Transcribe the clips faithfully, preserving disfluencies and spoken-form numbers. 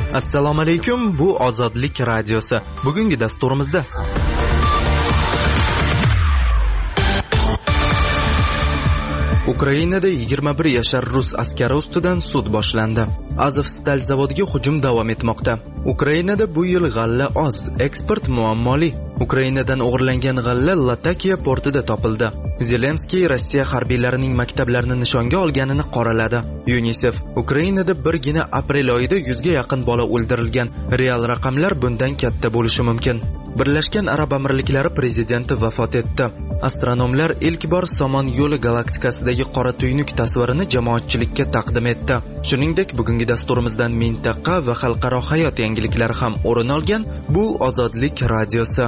Assalomu alaykum, bu Ozodlik radiosi. Bugungi dasturimizda Ukrainada yigirma bir yashar rus askari ustidan sud boshlandi. Azovstal zavodiga hujum davom etmoqda. Ukrainada bu yil g'alla oz, eksport muammoli. Ukrainadan o'g'irlangan g'alla Latakiya portida topildi. Zelenskiy Rossiya harbiylarining maktablarini nishonga olganini qoraladi. UNICEF Ukrainada birgina aprel oyida yuzga yaqin bola o'ldirilgan. Real raqamlar bundan katta bo'lishi mumkin. Birlashgan Arab Amirliklari prezidenti vafot etdi. Astronomlar ilk bor Somon yo'li galaktikasidagi qora tuynuk tasvirini jamoatchilikka taqdim etdi. Shuningdek, bugungi dasturimizdan mintaqa va xalqaro hayot yangiliklari ham o'rin olgan. Bu Ozodlik radiosi.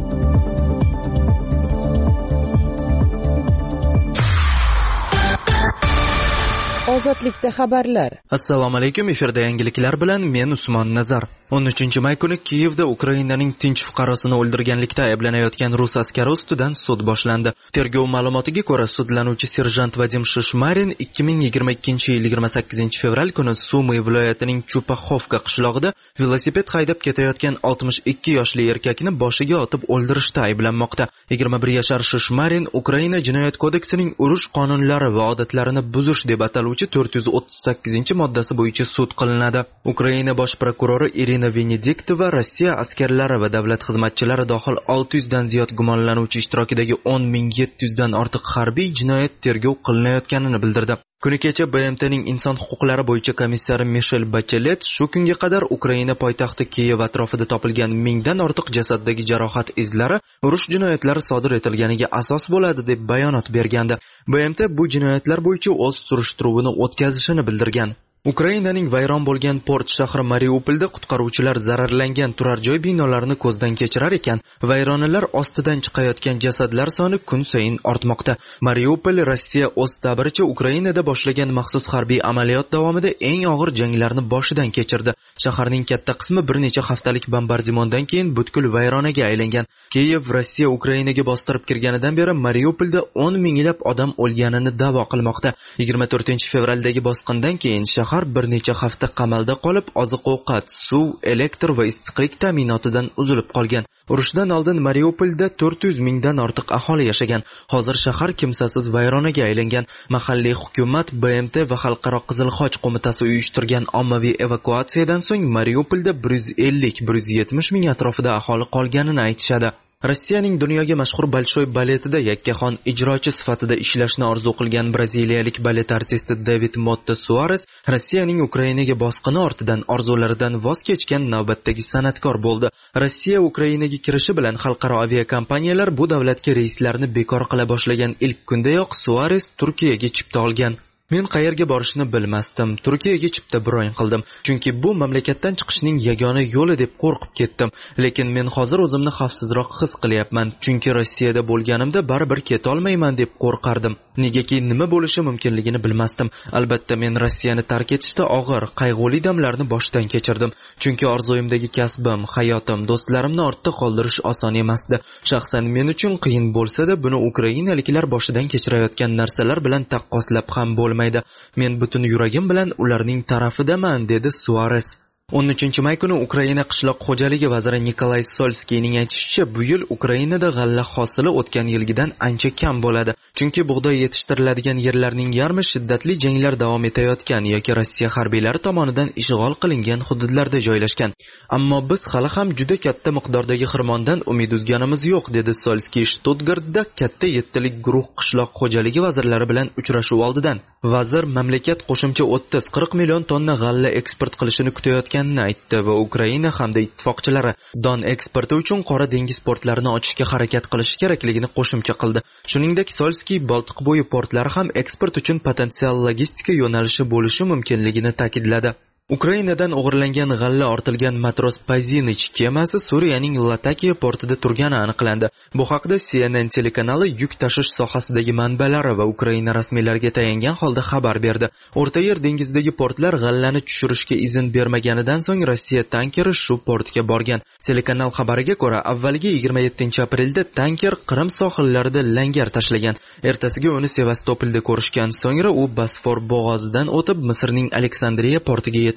Ozodlikda xabarlar. Assalomu alaykum, efirda yangiliklar bilan men Usmon Nazar. o'n uchinchi may kuni Kiyevda Ukrainaning tinch fuqarosini o'ldirganlikda ayblanayotgan rus askari ustidan sud boshlandi. Tergov ma'lumotiga ko'ra, sudlanuvchi serjant Vadim Shishmarin ikki ming yigirma ikkinchi yil yigirma sakkizinchi fevral kuni Sumy viloyatining Chupaxovka qishlog'ida velosiped haydab ketayotgan oltmish ikki yoshli erkakni boshiga otib o'ldirishda ayblanmoqda. yigirma bir yashar Shishmarin Ukraina jinoyat kodeksining urush qonunlari va odatlarini buzish deb ataluvchi to'rt yuz o'ttiz sakkizinchi moddasi bo'yicha sud qilinadi. Ukraina bosh prokurori Irina Venediktova Rossiya askarlari va davlat xizmatchilari dohil olti yuz dan ziyod gumonlanuvchi ishtirokidagi o'n ming yetti yuz dan ortiq harbiy jinoyat tergov qilinayotganini bildirdi. Kuni kecha B M T'ning inson huquqlari bo'yicha komissari Michel Bachelet shu kunga qadar Ukraina poytaxti Kiyev atrofida topilgan mingdan ortiq jasaddagi jarohat izlari urush jinoyatlari sodir etilganiga asos bo'ladi deb bayonot bergandi. B M T bu jinoyatlar bo'yicha o'z surishtiruvini o'tkazishini bildirgan. Ukrainaning vayron bo'lgan port shahri Mariupolda qutqaruvchilar zararlangan turar joy binolarini ko'zdan kechirar ekan, vayronalar ostidan chiqayotgan jasadlar soni kun sayin ortmoqda. Mariupol Rossiya o'z ta'biricha Ukrainada boshlagan maxsus harbiy amaliyot davomida eng og'ir janglarni boshidan kechirdi. Shaharning katta qismi bir necha haftalik bombardimondan keyin butkul vayronaga aylangan. Kiyev Rossiya Ukrainaga bostirib kirganidan beri Mariupolda o'n minglab odam o'lganini da'vo qilmoqda. yigirma to'rtinchi fevraldagi bosqindan keyin shahar bir necha hafta qamalda qolib, oziq-ovqat, suv, elektr va issiqlik ta'minotidan uzilib qolgan. Urushdan oldin Mariupolda to'rt yuz mingdan ortiq aholi yashagan. Hozir shahar kimsasiz vayronaga aylangan. Mahalliy hukumat, B M T va Xalqaro Qizil Xoch qo'mitasi uyushtirgan ommaviy evakuatsiyadan so'ng Mariupolda bir yuz ellik bir yuz yetmish ming atrofida aholi qolganini aytishadi. Rossiyaning dunyoga mashhur Bolshoy baletida yakkaxon ijrochi sifatida ishlashni orzu qilgan braziliyalik balet artisti David Motta Suarez Rossiyaning Ukrainaga bosqini ortidan orzularidan voz kechgan navbatdagi san'atkor bo'ldi. Rossiya Ukrainaga kirishi bilan xalqaro aviakompaniyalar bu davlatga reyslarni bekor qila boshlagan ilk kundayoq Suarez Turkiyaga chipta olgan. Men qayerga borishni bilmasdim. Turkiyaga chipta bron qildim. Chunki bu mamlakatdan chiqishning yagona yo'li deb qo'rqib ketdim. Lekin men hozir o'zimni xavfsizroq his qilyapman. Chunki Rossiyada bo'lganimda baribir keta olmayman deb qo'rqardim. Negaki nima bo'lishi mumkinligini bilmasdim. Albatta men Rossiyani tark etishda og'ir, qayg'uli damlarni boshdan kechirdim. Chunki orzuyimdagi kasbim, hayotim, do'stlarimni ortda qoldirish oson emasdi. Shaxsan men uchun qiyin bo'lsa-da, buni ukrainaliklar boshidan kechirayotgan narsalar bilan taqqoslab ham bo'lmaydi. Men butun yuragim bilan ularning tarafidaman, dedi Suarez. o'n uchinchi may kuni Ukraina qishloq xo'jaligi vaziri Nikolay Solskiyning aytishicha, bu yil Ukrainada g'alla hosili o'tgan yilgidan ancha kam bo'ladi. Chunki bug'doy yetishtiriladigan yerlarning yarmi shiddatli janglar davom etayotgan yoki Rossiya harbiylari tomonidan ishg'ol qilingan hududlarda joylashgan. Ammo biz hali ham juda katta miqdordagi xirmondan umid uzganimiz yo'q, dedi Solskiy Stuttgartda katta yettilik guruh qishloq xo'jaligi vazirlari bilan uchrashuv oldidan. Vazir mamlakat qo'shimcha o'ttiz qirq million tonna g'alla eksport qilishini kutayotganini aytdi va Ukraina hamda ittifoqchilari don eksporti uchun Qora dengiz portlarini ochishga harakat qilish kerakligini qo'shimcha qildi. Shuningdek, Solskiy Boltiq bo'yi portlari ham eksport uchun potensial logistika yo'nalishi bo'lishi mumkinligini ta'kidladi. Ukrainadan o'g'irlangan g'alla ortilgan matros Pazinich kemasi Suriyaning Latakiya portida turgani aniqlandi. Bu haqda C N N telekanali yuk tashish sohasidagi manbalari va Ukraina rasmiylariga tayangan holda xabar berdi. O'rta Yer dengizidagi portlar g'allani tushirishga izn bermaganidan so'ng Rossiya tankeri shu portga borgan. Telekanal xabariga ko'ra, avvaliga yigirma yettinchi aprelda tanker Qrim sohillarida langar tashlagan. Ertasiga uni Sevastopolda ko'rishgan. So'ngra u Bosfor bo'g'ozidan o'tib Misrning Aleksandriya portiga yetib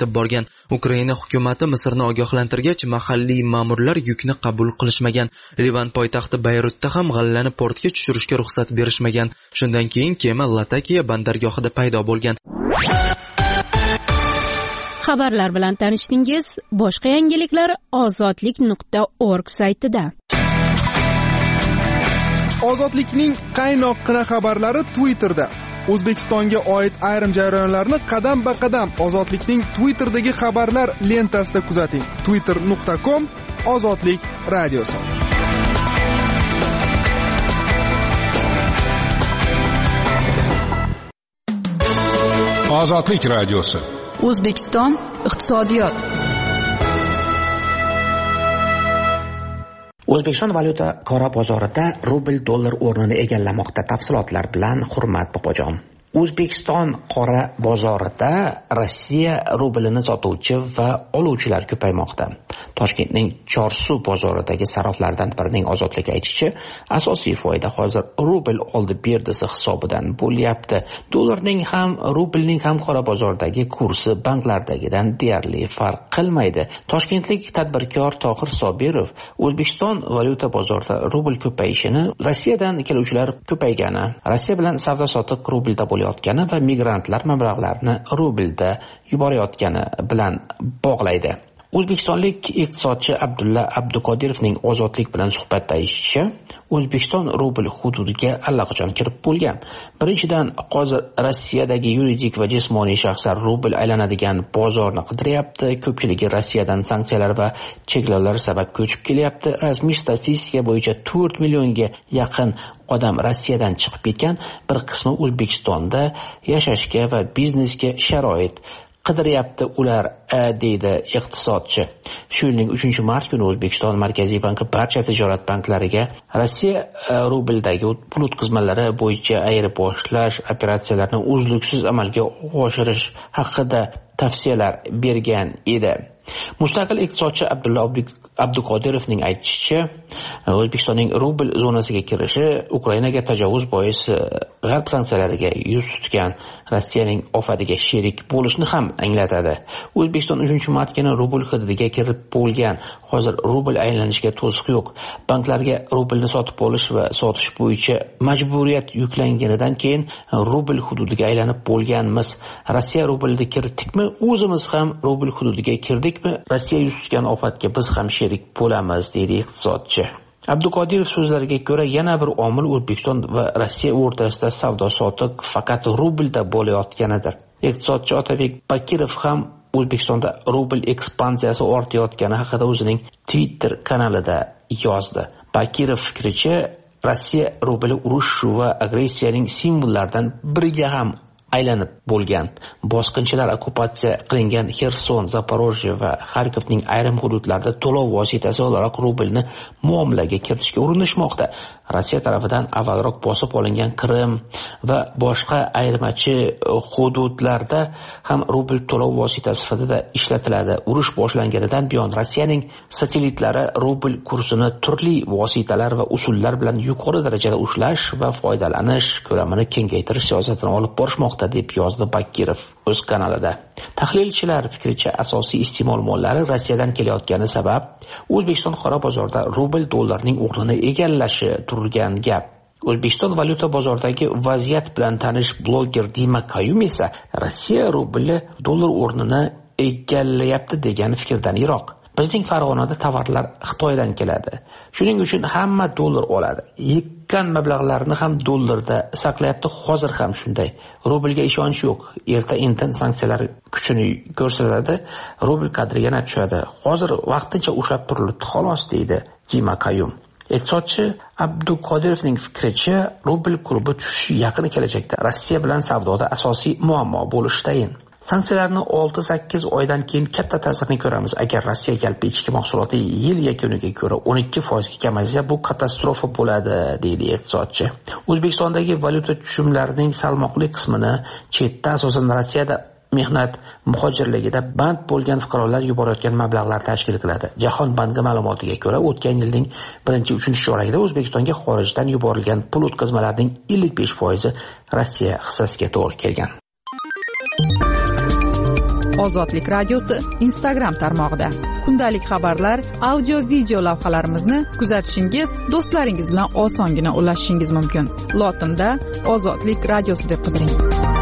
yetib borgan. Ukraina hukumati Misrni ogohlantirgach, mahalliy ma'murlar yukni qabul qilishmagan. Livan poytaxti Bayrutda ham g'allani portga tushirishga ruxsat berishmagan. Shundan keyin kema Latakiya bandargohida paydo bo'lgan. Xabarlar bilan tanishdingiz. Boshqa yangiliklar ozodlik nuqta org saytida. Ozodlikning qaynoqqina xabarlari Twitterda. O'zbekistonga oid ayrim jarayonlarni qadam-ba-qadam Ozodlikning Twitterdagi xabarlar lentasida kuzating. twitter nuqta com Ozodlik radiosi. Ozodlik radiosi. O'zbekiston iqtisodiyot. O'zbekiston valyuta qora bozorida rubl dollar o'rnini egallamoqda. Tafsilotlar bilan Hurmat Bobojon. O'zbekiston qora bozorida Rossiya rublini sotuvchi va oluvchilar ko'paymoqda. Toshkentning Chorsu bozoridagi saroflardan birining Ozodlik aytishicha, asosiy foyda hozir rubl oldi berdisi hisobidan bo'lyapti. Dollarning ham, rublning ham qora bozordagi kursi banklardagidan deyarli farq qilmaydi. Toshkentlik tadbirkor Tohir Sobirov O'zbekiston valyuta bozorida rubl ko'payishini Rossiyadan keluvchilar ko'paygani, Rossiya bilan savdo-sotiq rublda bo'layotgani va migrantlar mablag'larini rublda yuborayotgani bilan bog'laydi. O'zbekistonlik iqtisodchi Abdulla Abdukodirovning Ozodlik bilan suhbatda aytishicha, O'zbekiston rubl hududiga allaqachon kirib bo'lgan. Birinchidan, hozir Rossiyadagi yuridik va jismoniy shaxslar rubl aylanadigan bozorni qidiryapti. Ko'pchiligi Rossiyadan sanksiyalar va cheklovlar sabab ko'chib kelyapti. Rasmiy statistika bo'yicha to'rt millionga yaqin odam Rossiyadan chiqib ketgan, bir qismi O'zbekistonda yashashga va biznesga sharoit qidiryapti ular, deydi iqtisodchi. Shu yilning uchinchi mart kuni O'zbekiston Markaziy banki barcha tijorat banklariga Rossiya rubldagi pul o'tkazmalari bo'yicha ayirboshlash operatsiyalarini uzluksiz amalga oshirish haqida tavsiyalar bergan edi. Mustaqil iqtisodchi Abdulla Abdukodirovning aytishicha, O'zbekistonning rubl zonasiga kirishi Ukrainaga tajovuz boisi g'arb sanksiyalariga yuz tutgan Rossiyaning ofatiga sherik bo'lishni ham anglatadi. O'zbekiston uchinchi mart kuni rubl hududiga kirib bo'lgan. Hozir rubl aylanishiga to'siq yo'q. Banklarga rublni sotib olish va sotish bo'yicha majburiyat yuklanganidan keyin rubl hududiga aylanib bo'lganmiz. Rossiya rublida kirdikmi, o'zimiz ham rubl hududiga kirdikmi, Rossiya yuz tutgan ofatga biz ham sherik bo'lamiz, deydi iqtisodchi. Abduqodirov so'zlariga ko'ra, yana bir omil O'zbekiston va Rossiya o'rtasida savdo-sotiq faqat rublda bo'layotganidir. Iqtisodchi Otabek Bakirov ham O'zbekistonda rubl ekspansiyasi ortayotgani haqida o'zining Twitter kanalida yozdi. Bakirov fikricha, Rossiya rubli urush va agressiyaning simvollaridan biriga ham aylanib bo'lgan. Bosqinchilar okkupatsiya qilingan Xerson, Zaporojye va Xarkovning ayrim hududlarida to'lov vositasi o'laroq rublni muomalaga kiritishga urinishmoqda. Rossiya tarafidan avvalroq bosib olingan Qrim va boshqa ayirmachi hududlarda ham rubl to'lov vositasi sifatida ishlatiladi. Urush boshlanganidan buyon Rossiyaning satelitlari rubl kursini turli vositalar va usullar bilan yuqori darajada ushlash va foydalanish ko'lamini kengaytirish siyosatini olib borishmoqda, deb yozdi Bakirov o'z kanalida. Tahlilchilar fikricha, asosiy iste'mol mollari Rossiyadan kelayotgani sabab O'zbekiston qora bozorida rubl dollarning o'rnini egallashi turgan gap. O'zbekiston valyuta bozoridagi vaziyat bilan tanish bloger Dima Kayum esa Rossiya rubli dollar o'rnini egallayapti degan fikrdan yiroq. Bizning Farg'onada tovarlar Xitoydan keladi. Shuning uchun hamma dollar oladi. Yekkan mablag'larni ham dollarda saqlayapti. Hozir ham shunday. Rublga ishonch yo'q. Erta-indin sanksiyalar kuchini ko'rsatadi, rubl qadri yana tushadi. Hozir vaqtincha ushlab turildi xolos, deydi Dima Kayum. Iqtisodchi Abdukodirovning fikricha, rubl kursi tushishi yaqin kelajakda Rossiya bilan savdoda asosiy muammo bo'lishi tayin. Sanksiyalarni olti sakkiz oydan keyin katta ta'sirini ko'ramiz. Agar Rossiya yalpi ichki mahsuloti yil yakuniga ko'ra o'n ikki foiz ga kamaysa, bu katastrofa bo'ladi, deydi iqtisodchi. O'zbekistondagi valyuta tushumlarining salmoqli qismini chetda, asosan Rossiyada mehnat muhojirligida band bo'lgan fuqarolar yuborayotgan mablag'lar tashkil qiladi. Jahon banki ma'lumotiga ko'ra, o'tgan yilning birinchi uchinchi chorakida O'zbekistonga xorijdan yuborilgan pul o'tkazmalarining ellik besh foizi Rossiya hissasiga to'g'ri kelgan. Ozodlik radiosi Instagram tarmog'ida. Kundalik xabarlar, audio, video lavhalarimizni kuzatishingiz, do'stlaringiz bilan osongina ulashishingiz mumkin. Lotinda Ozodlik radiosi deb qidiring.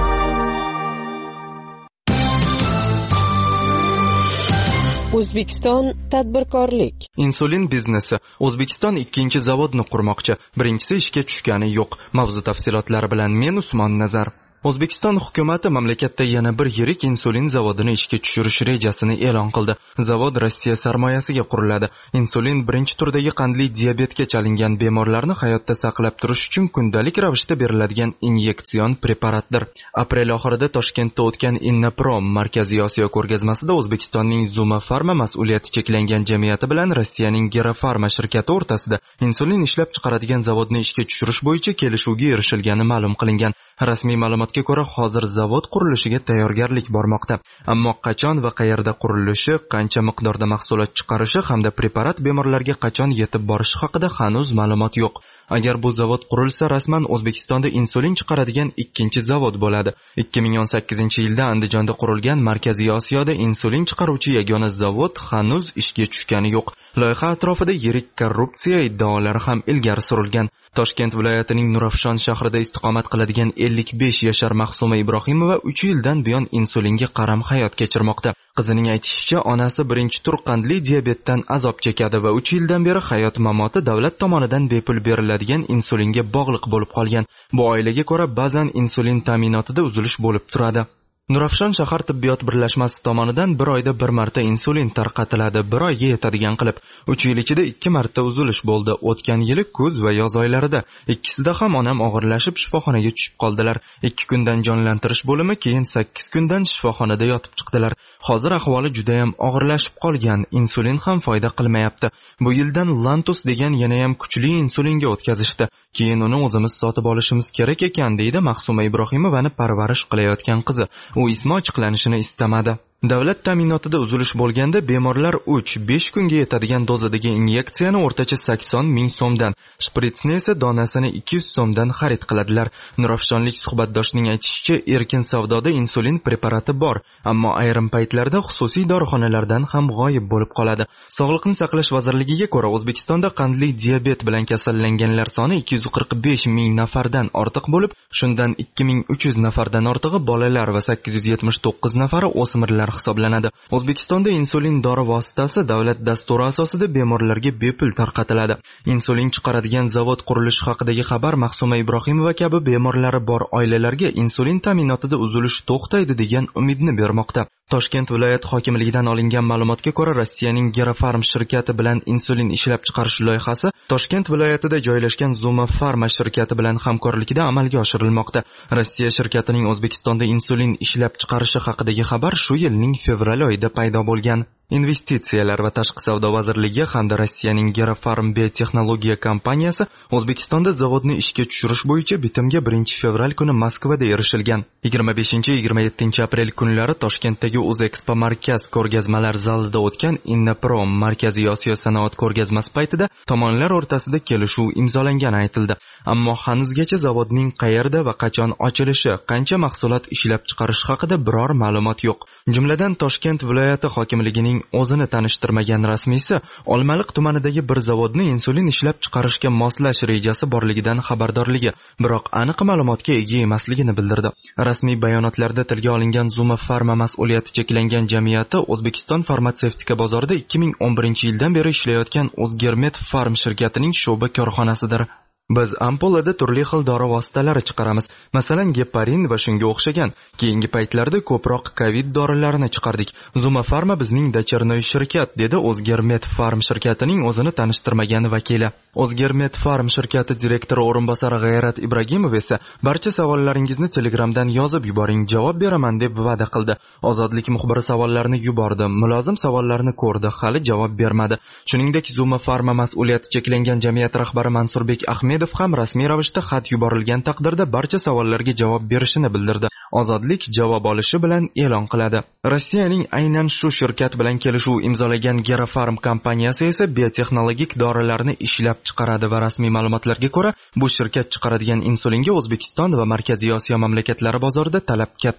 O'zbekiston tadbirkorlik. Insulin biznesi. O'zbekiston ikkinchi zavodni qurmoqchi. Birinchisi ishga tushgani yo'q. Mavzu tafsilotlari bilan men Usmon Nazar. O'zbekiston hukumati mamlakatda yana bir yirik insulin zavodini ishga tushirish rejasini e'lon qildi. Zavod Rossiya sarmoyasiga quriladi. Insulin birinchi turdagi qandli diabetga chalingan bemorlarni hayotda saqlab turish uchun kundalik ravishda beriladigan inyektsion preparatdir. Aprel oxirida Toshkentda o'tgan Innaprom Markaziy Osiyo ko'rgazmasida O'zbekistonning Zuma Pharma mas'uliyati cheklangan jamiyati bilan Rossiyaning Gerafarma shirkati o'rtasida insulin ishlab chiqaradigan zavodni ishga tushirish bo'yicha kelishuvga erishilgani ma'lum qilingan. Rasmiy ma'lumotga ko'ra, hozir zavod qurilishiga tayyorgarlik bormoqda. Ammo qachon va qayerda qurilishi, qancha miqdorda mahsulot chiqarishi hamda preparat bemorlarga qachon yetib borishi haqida hanuz ma'lumot yo'q. Agar bu zavod qurilsa, rasman O'zbekistonda insulin chiqaradigan ikkinchi zavod bo'ladi. ikki ming o'n sakkizinchi yilda Andijonda qurilgan Markaziy Osiyoda insulin chiqaruvchi yagona zavod hanuz ishga tushgani yo'q. Loyiha atrofida yirik korrupsiya iddaolari ham ilgari surilgan. Toshkent viloyatining Nurafshon shahrida istiqomat qiladigan ellik besh yashar Mahsuma Ibrohimova uch yildan buyon insulinga qaram hayot kechirmoqda. Qizining aytishicha, onasi birinchi tur qandli diabetdan azob chekadi va uch yildan beri hayot mamoti davlat tomonidan bepul beriladigan insulinga bog'liq bo'lib qolgan. Bu oilaga ko'ra ba'zan insulin ta'minotida uzilish bo'lib turadi. Nurafshon shahar tibbiyot birlashmasi tomonidan bir oyda bir marta insulin tarqatiladi, bir oyga yetadigan qilib. uch yil ichida ikki marta uzilish bo'ldi. O'tgan yili kuz va yoz oylarida. Ikkisida ham onam og'irlashib shifoxonaga tushib qoldilar. ikki kundan jonlantirish bo'limi, keyin sakkiz kundan shifoxonada yotib chiqdilar. Hozir ahvoli juda ham og'irlashib qolgan. Insulin ham foyda qilmayapti. Bu yildan Lantus degan yana ham kuchli insulinga o'tkazishdi. Keyin uni o'zimiz sotib olishimiz kerak ekan, deydi Mahsuma Ibrohimovani parvarish qilayotgan qizi. U ismi ochiqlanishini istamadi. Davlat ta'minotida uzilish bo'lganda bemorlar uch besh kunga yetadigan dozadagi inyeksiyani o'rtacha sakson ming so'mdan, shpritsni esa donasini ikki yuz so'mdan xarid qiladilar. Nurafshonlik suhbatdoshining aytishicha, erkin savdoda insulin preparati bor, ammo ayrim paytlarda xususiy dorixonalardan ham g'oyib bo'lib qoladi. Sog'liqni saqlash vazirligiga ko'ra, O'zbekistonda qandli diabet bilan kasallanganlar soni ikki yuz qirq besh ming nafardan ortiq bo'lib, shundan ikki ming uch yuz nafardan ortig'i bolalar va sakkiz yuz yetmish to'qqiz nafari o'smirlar hisoblanadi. O'zbekistonda insulin dori vositasi davlat dasturi asosida bemorlarga bepul tarqatiladi. Insulin chiqaradigan zavod qurilishi haqidagi xabar Mahsuma Ibrohimova kabi bemorlari bor oilalarga insulin ta'minotida uzilish to'xtaydi degan umidni bermoqda. Toshkent viloyat hokimligidan olingan ma'lumotga ko'ra, Rossiyaning Gerafarm shirkati bilan insulin ishlab chiqarish loyihasi Toshkent viloyatida joylashgan Zuma Pharma shirkati bilan hamkorlikda amalga oshirilmoqda. Rossiya shirkatining O'zbekistonda insulin ishlab chiqarishi haqidagi xabar shu yilning fevral oyida paydo bo'lgan. Investitsiyalar va tashqi savdo vazirligi hamda Rossiyaning Gerafarm biotexnologiya kompaniyasi O'zbekistonda zavodni ishga tushirish bo'yicha bitimga birinchi fevral kuni Moskvada erishilgan. yigirma beshinchi yigirma yettinchi aprel kunlari Toshkentdagi O'zexpo markaz ko'rgazmalar zalida o'tgan Innaprom Markaziy Osiyo sanoat ko'rgazmasi paytida tomonlar o'rtasida kelishuv imzolangani aytildi. Ammo hanuzgacha zavodning qayerda va qachon ochilishi, qancha mahsulot ishlab chiqarish haqida biror ma'lumot yo'q. Jumladan Toshkent viloyati hokimligining o'zini tanishtirmagan rasmiysi Olmaliq tumanidagi bir zavodni insulin ishlab chiqarishga moslash rejasi borligidan xabardorligi, biroq aniq ma'lumotga ega emasligini bildirdi. Rasmiy bayonotlarda tilga olingan Zuma Pharma mas'uliyati cheklangan jamiyati O'zbekiston farmatsevtika bozorida ikki ming o'n birinchi yildan beri ishlayotgan O'zgermet Pharm shirkatining sho'ba korxonasidir. Biz ampulada turli xil dori vositalari chiqaramiz. Masalan, geparin va shunga o'xshagan. Keyingi paytlarda ko'proq COVID dorilarini chiqardik. Zuma Pharma bizning dochernoy shirkat, dedi O'zgermet Pharm shirkatining o'zini tanishtirmagan vakili. O'zgermet Pharm shirkati direktori o'rinbosari G'ayrat Ibragimov esa barcha savollaringizni Telegramdan yozib yuboring, javob beraman deb va'da qildi. Ozodlik muxbiri savollarni yubordi, mulozim savollarni ko'rdi, hali javob bermadi. Shuningdek, Zuma Pharma mas'uliyati cheklangan jamiyat rahbari Mansurbek Ahmedov ham rasmiy ravishda xat yuborilgan taqdirda barcha savollarga javob berishini bildirdi. Ozodlik javob olishi bilan e'lon qiladi. Rossiyaning aynan shu shirkat bilan kelishuv imzolagan Gerafarm kompaniyasi esa biotexnologik dorilarni ishlab chiqaradi va rasmiy ma'lumotlarga ko'ra, bu shirkat chiqaradigan insulinga O'zbekiston va Markaziy Osiyo mamlakatlari bozorida talab katta.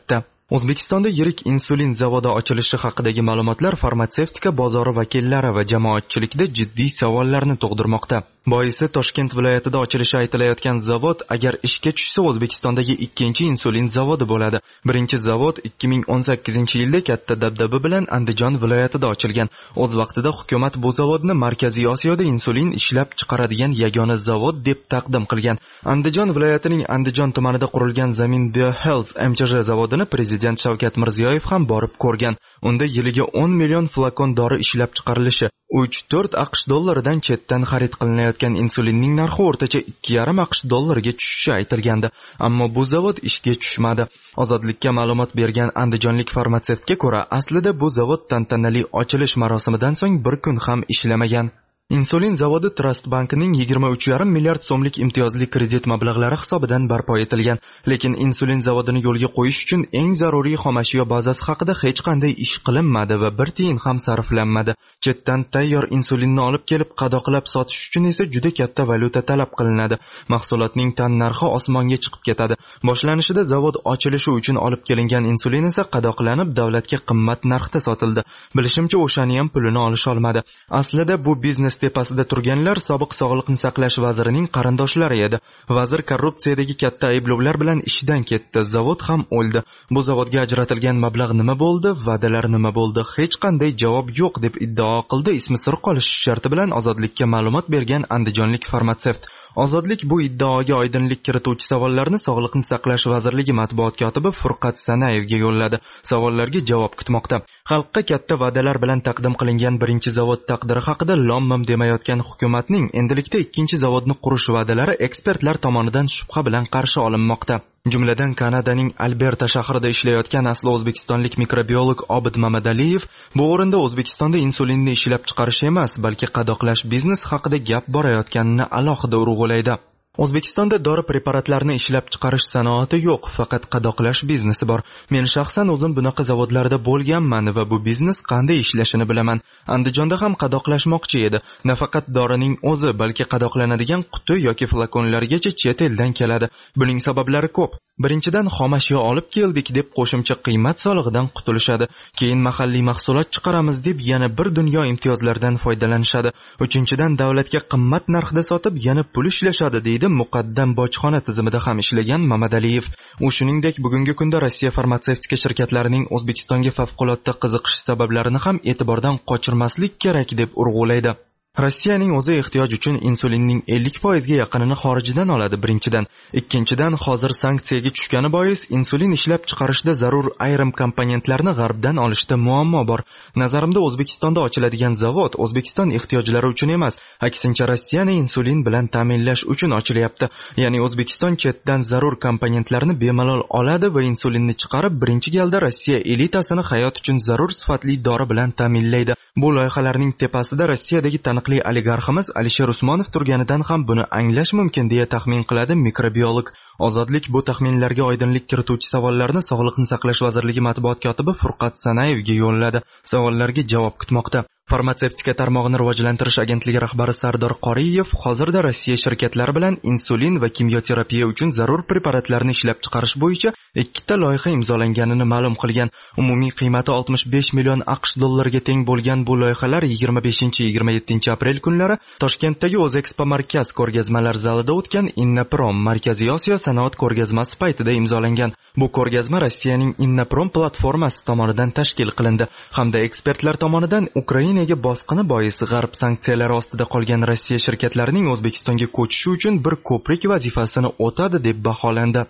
O'zbekistonda yirik insulin zavodi ochilishi haqidagi ma'lumotlar farmatsevtika bozori vakillari va jamoatchilikda jiddiy savollarni tug'dirmoqda. Boisi Toshkent viloyatida ochilishi aytilayotgan zavod agar ishga tushsa O'zbekistondagi ikkinchi insulin zavodi bo'ladi. Birinchi zavod ikki ming o'n sakkizinchi yilda katta dabdaba bilan Andijon viloyatida ochilgan. O'z vaqtida hukumat bu zavodni Markaziy Osiyoda insulin ishlab chiqaradigan yagona zavod deb taqdim qilgan. Andijon viloyatining Andijon tumanida qurilgan Zamin Biohealth M Ch J zavodini prezident Shavkat Mirziyoyev ham borib ko'rgan. Unda yiliga o'n million flakon dori ishlab chiqarilishi, uch to'rt AQSh dollaridan chetdan xarid qilinayotgan insulinning narxi o'rtacha ikki yarim AQSh dollariga tushishi aytilgandi. Ammo bu zavod ishga tushmadi. Ozodlikka ma'lumot bergan andijonlik farmatsevtga ko'ra, aslida bu zavod tantanali ochilish marosimidan so'ng bir kun ham ishlamagan. Insulin zavodi Trust bankining yigirma uch yarim milliard so'mlik imtiyozli kredit mablag'lari hisobidan barpo etilgan. Lekin insulin zavodini yo'lga qo'yish uchun eng zaruriy xomashyo bazasi haqida hech qanday ish qilinmadi va bir tiyin ham sarflanmadi. Chetdan tayyor insulinni olib kelib qadoqlab sotish uchun esa juda katta valyuta talab qilinadi. Mahsulotning tan narxi osmonga chiqib ketadi. Boshlanishida zavod ochilishi uchun olib kelingan insulin esa qadoqlanib davlatga qimmat narxda sotildi. Bilishimcha o'shani ham pulini olish olmadi. Aslida bu biznes tepasida turganlar sobiq sog'liqni saqlash vazirining qarindoshlari edi. Vazir korrupsiyadagi katta ayblovlar bilan ishdan ketdi. Zavod ham o'ldi. Bu zavodga ajratilgan mablag' nima bo'ldi? Va'dalar nima bo'ldi? Hech qanday javob yo'q deb iddao qildi. Ismi sir qolishi sharti bilan Ozodlikka ma'lumot bergan andijonlik farmatsevt. Ozodlik bu iddaoga oydinlik kirituvchi savollarni Sog'liqni saqlash vazirligi matbuot kotibi Furqat Sanayevga yo'lladi. Savollarga javob kutmoqda. Xalqqa katta va'dalar bilan taqdim qilingan birinchi zavod taqdiri haqida lom-mim demayotgan hukumatning endilikda ikkinchi zavodni qurish va'dalari ekspertlar tomonidan shubha bilan qarshi olinmoqda. Jumladan Kanadaning Alberta shahrida ishlayotgan asli o'zbekistonlik mikrobiolog Obid Mamadaliyev bu o'rinda O'zbekistonda insulinni ishlab chiqarish emas, balki qadoqlash biznes haqida gap borayotganini alohida urg'ulaydi. O'zbekistonda dori preparatlarini ishlab chiqarish sanoati yo'q, faqat qadoqlash biznesi bor. Men shaxsan o'zim bunaqa zavodlarda bo'lganman va bu biznes qanday ishlashini bilaman. Andijonda ham qadoqlashmoqchi edi. Nafaqat dorining o'zi, balki qadoqlanadigan quti yoki flakonlargacha chet eldan keladi. Buning sabablari ko'p. Birinchidan, xomashyo olib keldik deb qo'shimcha qiymat solig'idan qutulishadi. Keyin mahalliy mahsulot chiqaramiz deb yana bir dunyo imtiyozlardan foydalanishadi. Uchinchidan, davlatga qimmat narxda sotib yana pul ishlashadi deydi muqaddam bojxona tizimida ham ishlagan Mamadaliyev. U shuningdek bugungi kunda Rossiya farmatsevtika shirkatlarining O'zbekistonga favqulodda qiziqish sabablarini ham e'tibordan qochirmaslik kerak deb urg'ulaydi. Rossiyaning o'zi ehtiyoj uchun insulinning ellik foiz ga yaqinini xorijdan oladi birinchidan. Ikkinchidan, hozir sanksiyaga tushgani bois insulin ishlab chiqarishda zarur ayrim komponentlarni g'arbdan olishda muammo bor. Nazarimda O'zbekistonda ochiladigan zavod O'zbekiston ehtiyojlari uchun emas, aksincha Rossiyani insulin bilan ta'minlash uchun ochilyapti. Ya'ni O'zbekiston chetdan zarur komponentlarni bemalol oladi va insulinni chiqarib birinchi galda Rossiya elitasini hayot uchun zarur sifatli dori bilan ta'minlaydi. Bu loyihalarning tepasida Rossiyadagi taniqli oligarximiz Alisher Usmonov turganidan ham buni anglash mumkin deya taxmin qiladi mikrobiolog. Ozodlik bu taxminlarga oydinlik kirituvchi savollarni Sog'liqni saqlash vazirligi matbuot kotibi Furqat Sanayevga yo'lladi. Savollarga javob kutmoqda. Farmatsevtika tarmog'ini rivojlantirish agentligi rahbari Sardor Qoriyev hozirda Rossiya shirkatlari bilan insulin va kimyoterapiya uchun zarur preparatlarni ishlab chiqarish bo'yicha ikkita loyiha imzolanganini ma'lum qilgan. Umumiy qiymati oltmish besh million AQSh dollariga teng bo'lgan bu loyihalar yigirma beshinchi yigirma yettinchi aprel kunlari Toshkentdagi O'zekspo markaz ko'rgazmalar zalida o'tgan Innaprom Markaziy Osiyo sanoat ko'rgazmasi paytida imzolangan. Bu ko'rgazma Rossiyaning Innaprom platformasi tomonidan tashkil qilindi hamda ekspertlar tomonidan Ukraina bosqini boisi g'arb sanksiyalari ostida qolgan Rossiya shirkatlarining O'zbekistonga ko'chishi uchun bir ko'prik vazifasini o'tadi deb baholandi.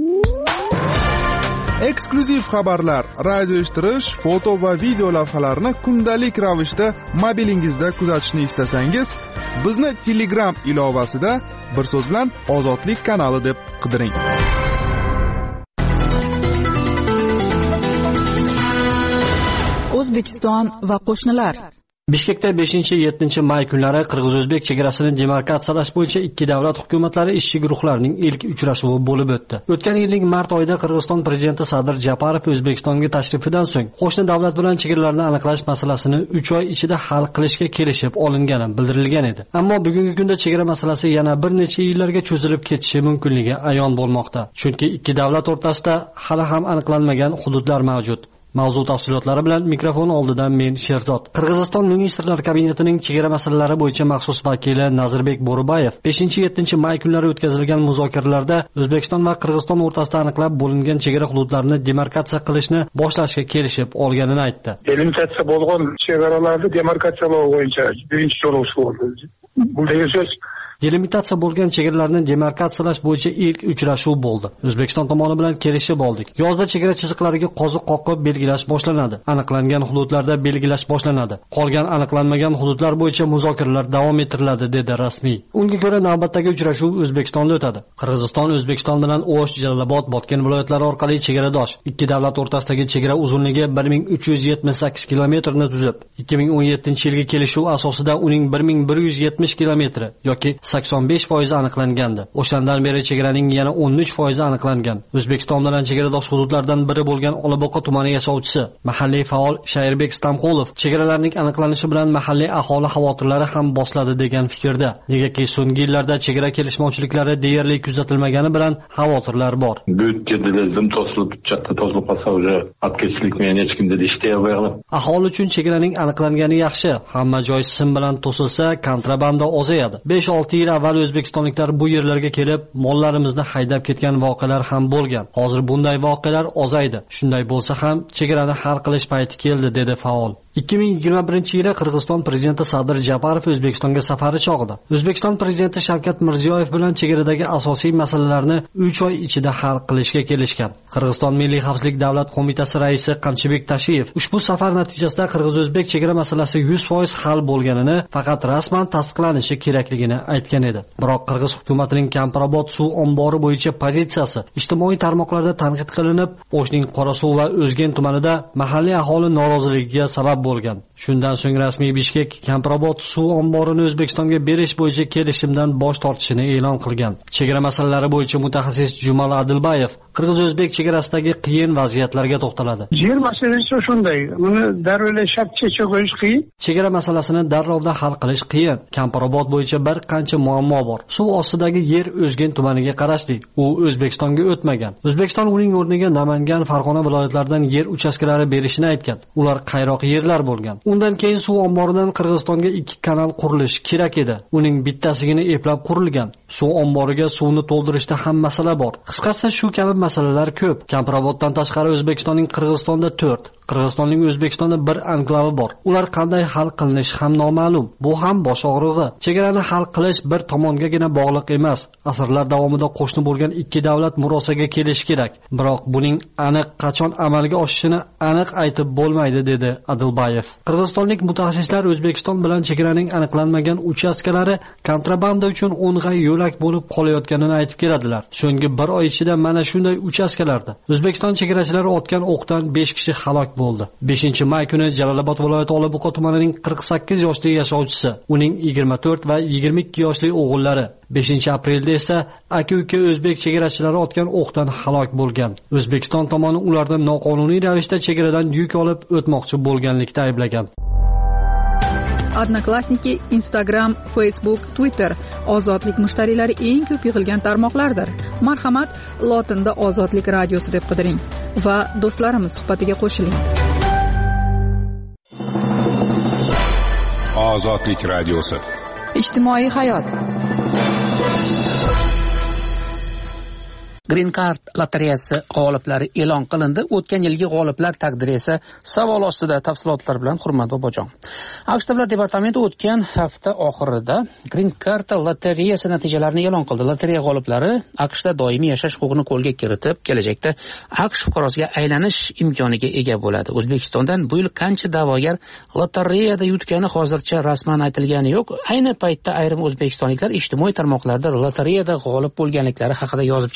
Eksklyuziv xabarlar, radio eshittirish, foto va video lavhalarni kundalik ravishda mobilingizda kuzatishni istasangiz, bizni Telegram ilovasida bir so'z bilan Ozodlik kanali deb qidiring. O'zbekiston va qo'shnilar. Bishkekda beshinchi yettinchi may kunlari qirg'iz-o'zbek chegarasini demarkatsiyalash bo'yicha ikki davlat hukumatlari ishchi guruhlarining ilk uchrashuvi bo'lib o'tdi. O'tgan yilning mart oyida Qirg'iziston prezidenti Sadir Japarov O'zbekistonga tashrifidan so'ng qo'shni davlat bilan chegaralarni aniqlash masalasini uch oy ichida hal qilishga kelishib olingani bildirilgan edi. Ammo bugungi kunda chegara masalasi yana bir necha yillarga cho'zilib ketishi mumkinligi ayon bo'lmoqda. Chunki ikki davlat o'rtasida hali ham aniqlanmagan hududlar mavjud. Mavzu tafsilotlari bilan mikrofon oldidan men Sherzod. Qirg'iziston Ministrlar kabinetining chegara masalalari bo'yicha maxsus vakili Nazirbek Bo'ribayev beshinchi yettinchi may kunlari o'tkazilgan muzokaralarda O'zbekiston va Qirg'iziston o'rtasida aniqlab bo'lingan chegara hududlarini demarkatsiya qilishni boshlashga kelishib olganini aytdi. Delimitatsiya bo'lgan chegaralarni demarkatsiyalash bo'yicha birinchi yo'nalish bo'ldi. Bu degan so'z Delimitatsiya bo'lgan chegaralarni demarkatsiyalash bo'yicha ilk uchrashuv bo'ldi. O'zbekiston tomoni bilan kelishib oldik. Yozda chegara chiziqlariga qoziq qoqib belgilash boshlanadi. Aniqlangan hududlarda belgilash boshlanadi. Qolgan aniqlanmagan hududlar bo'yicha muzokaralar davom ettiriladi, dedi rasmiy. Unga ko'ra navbatdagi uchrashuv O'zbekistonda o'tadi. Qirg'iziston O'zbekiston bilan O'sh, Jalolobod, Botken viloyatlari orqali chegaradosh. Ikki davlat o'rtasidagi chegara uzunligi bir ming uch yuz yetmish sakkiz kilometrni tuzib, ikki ming o'n yettinchi yilgi kelishuv asosida uning bir ming bir yuz yetmish kilometri yoki sakson besh foiz aniqlangandi. O'shandan beri chegaraning yana o'n uch foiz aniqlangan. O'zbekiston bilan chegaradosh hududlardan biri bo'lgan Olaboqa tumani yashovchisi, mahalliy faol Shairbek Stamqulov chegaralarning aniqlanishi bilan mahalliy aholi xavotirlari ham bosiladi degan fikrda. Negaki so'nggi yillarda chegara kelishmovchiliklari deyarli kuzatilmagani bilan xavotirlar bor. Aholi uchun chegaraning aniqlangani yaxshi. Hamma joy sim bilan to'silsa, kontrabanda ozayadi. besh olti yil avval o'zbekistonliklar bu yerlarga kelib, mollarimizni haydab ketgan voqealar ham bo'lgan. Hozir bunday voqealar ozaydi. Shunday bo'lsa ham chegarani hal qilish payti keldi, dedi faol. ikki ming yigirma birinchi yili Qirg'iziston prezidenti Sadir Japarov O'zbekistonga safari chog'ida O'zbekiston prezidenti Shavkat Mirziyoyev bilan chegaradagi asosiy masalalarni uch oy ichida hal qilishga kelishgan. Qirg'iziston Milliy xavfsizlik davlat qo'mitasi raisi Qamchibek Tashiyev ushbu safar natijasida qirg'iz-o'zbek chegara masalasi yuz foiz hal bo'lganini, faqat rasman tasdiqlanishi kerakligini aytgan edi. Biroq Qirg'iz hukumatining Kamprobod suv ombori bo'yicha pozitsiyasi ijtimoiy tarmoqlarda tanqid qilinib, O'shning Qorasuv va O'zgen tumanida mahalliy aholi noroziligiga sabab bo'lgan. Shundan so'ng rasmiy Bishkek Kamprobod suv omborini O'zbekistonga berish bo'yicha kelishimdan bosh tortishini e'lon qilgan. Chegara masalalari bo'yicha mutaxassis Jumal Adilbayev qirg'iz-o'zbek chegarasidagi qiyin vaziyatlarga to'xtaladi. Yer masalasi shunday, uni darrov shart checha qo'yish qiyin. Chegara masalasini darrovda hal qilish qiyin. Kamprobod bo'yicha bir qancha muammo bor. Suv ostidagi yer O'zgen tumaniga qarashli. U O'zbekistonga o'tmagan. O'zbekiston uning o'rniga Namangan, Farg'ona viloyatlaridan yer uchastkalari berishini aytgan. Ular qayroq yerlar bo'lgan. Undan keyin suv omboridan Qirg'izistonga ikki kanal qurilishi kerak edi. Uning bittasigini eplab qurilgan. Suv omboriga suvni to'ldirishda ham masala bor. Qisqasi shu kabi masalalar ko'p. Kamproboddan tashqari O'zbekistonning Qirg'izistonda to'rt, Qirg'izistonning O'zbekistonda bir anklavi bor. Ular qanday hal qilinishi ham noma'lum. Bu ham bosh og'rig'i. Chegarani hal qilish bir tomongagina bog'liq emas. Asrlar davomida qo'shni bo'lgan ikki davlat murosaga kelishi kerak. Biroq buning aniq qachon amalga oshishini aniq aytib bo'lmaydi, dedi Adilbayev. Qirg'izistonlik mutaxassislar O'zbekiston bilan chegaraning aniqlanmagan uchastkalari kontrabanda uchun o'ng'ay yo'lak bo'lib qolayotganini aytib keladilar. So'nggi bir oy ichida mana shunday uchastkalarda O'zbekiston chegarachilari otgan o'qdan besh kishi halok bo'ldi. beshinchi may kuni Jalolobod viloyati Olaboqa tumanining qirq sakkiz yoshli yashovchisi, uning yigirma to'rt va yigirma ikki yoshli o'g'illari, beshinchi aprelda esa aka-uka o'zbek chegarachilari otgan o'qdan halok bo'lgan. O'zbekiston tomoni ularni noqonuniy ravishda chegaradan yuk olib o'tmoqchi bo'lganlikda ayblagan. Odnoklassniki, Instagram, Facebook, Twitter ozodlik mushtariylari eng ko'p yig'ilgan tarmoqlardir. Marhamat, lotinda Ozodlik radiosi deb qidiring va do'stlarimiz suhbatiga qo'shiling. Ozodlik radiosi. Ijtimoiy hayot. Green Card lotereyasi g'oliblari e'lon qilindi. O'tgan yilgi g'oliblar taqdiri esa savol ostida. Tafsilotlar bilan Hurmat Bobojon. AQSh davlat departamenti o'tgan hafta oxirida Green Card lotereyasi natijalarini e'lon qildi. Lotereya g'oliblari AQShda doimiy yashash huquqini qo'lga kiritib, kelajakda AQSh fuqarosiga aylanish imkoniga ega bo'ladi. O'zbekistondan bu yil qancha da'vogar lotereyada yutgani hozircha rasman aytilgani yo'q. Ayni paytda ayrim o'zbekistonliklar ijtimoiy tarmoqlarda lotereyada g'olib bo'lganliklari haqida yozib chiqishdi.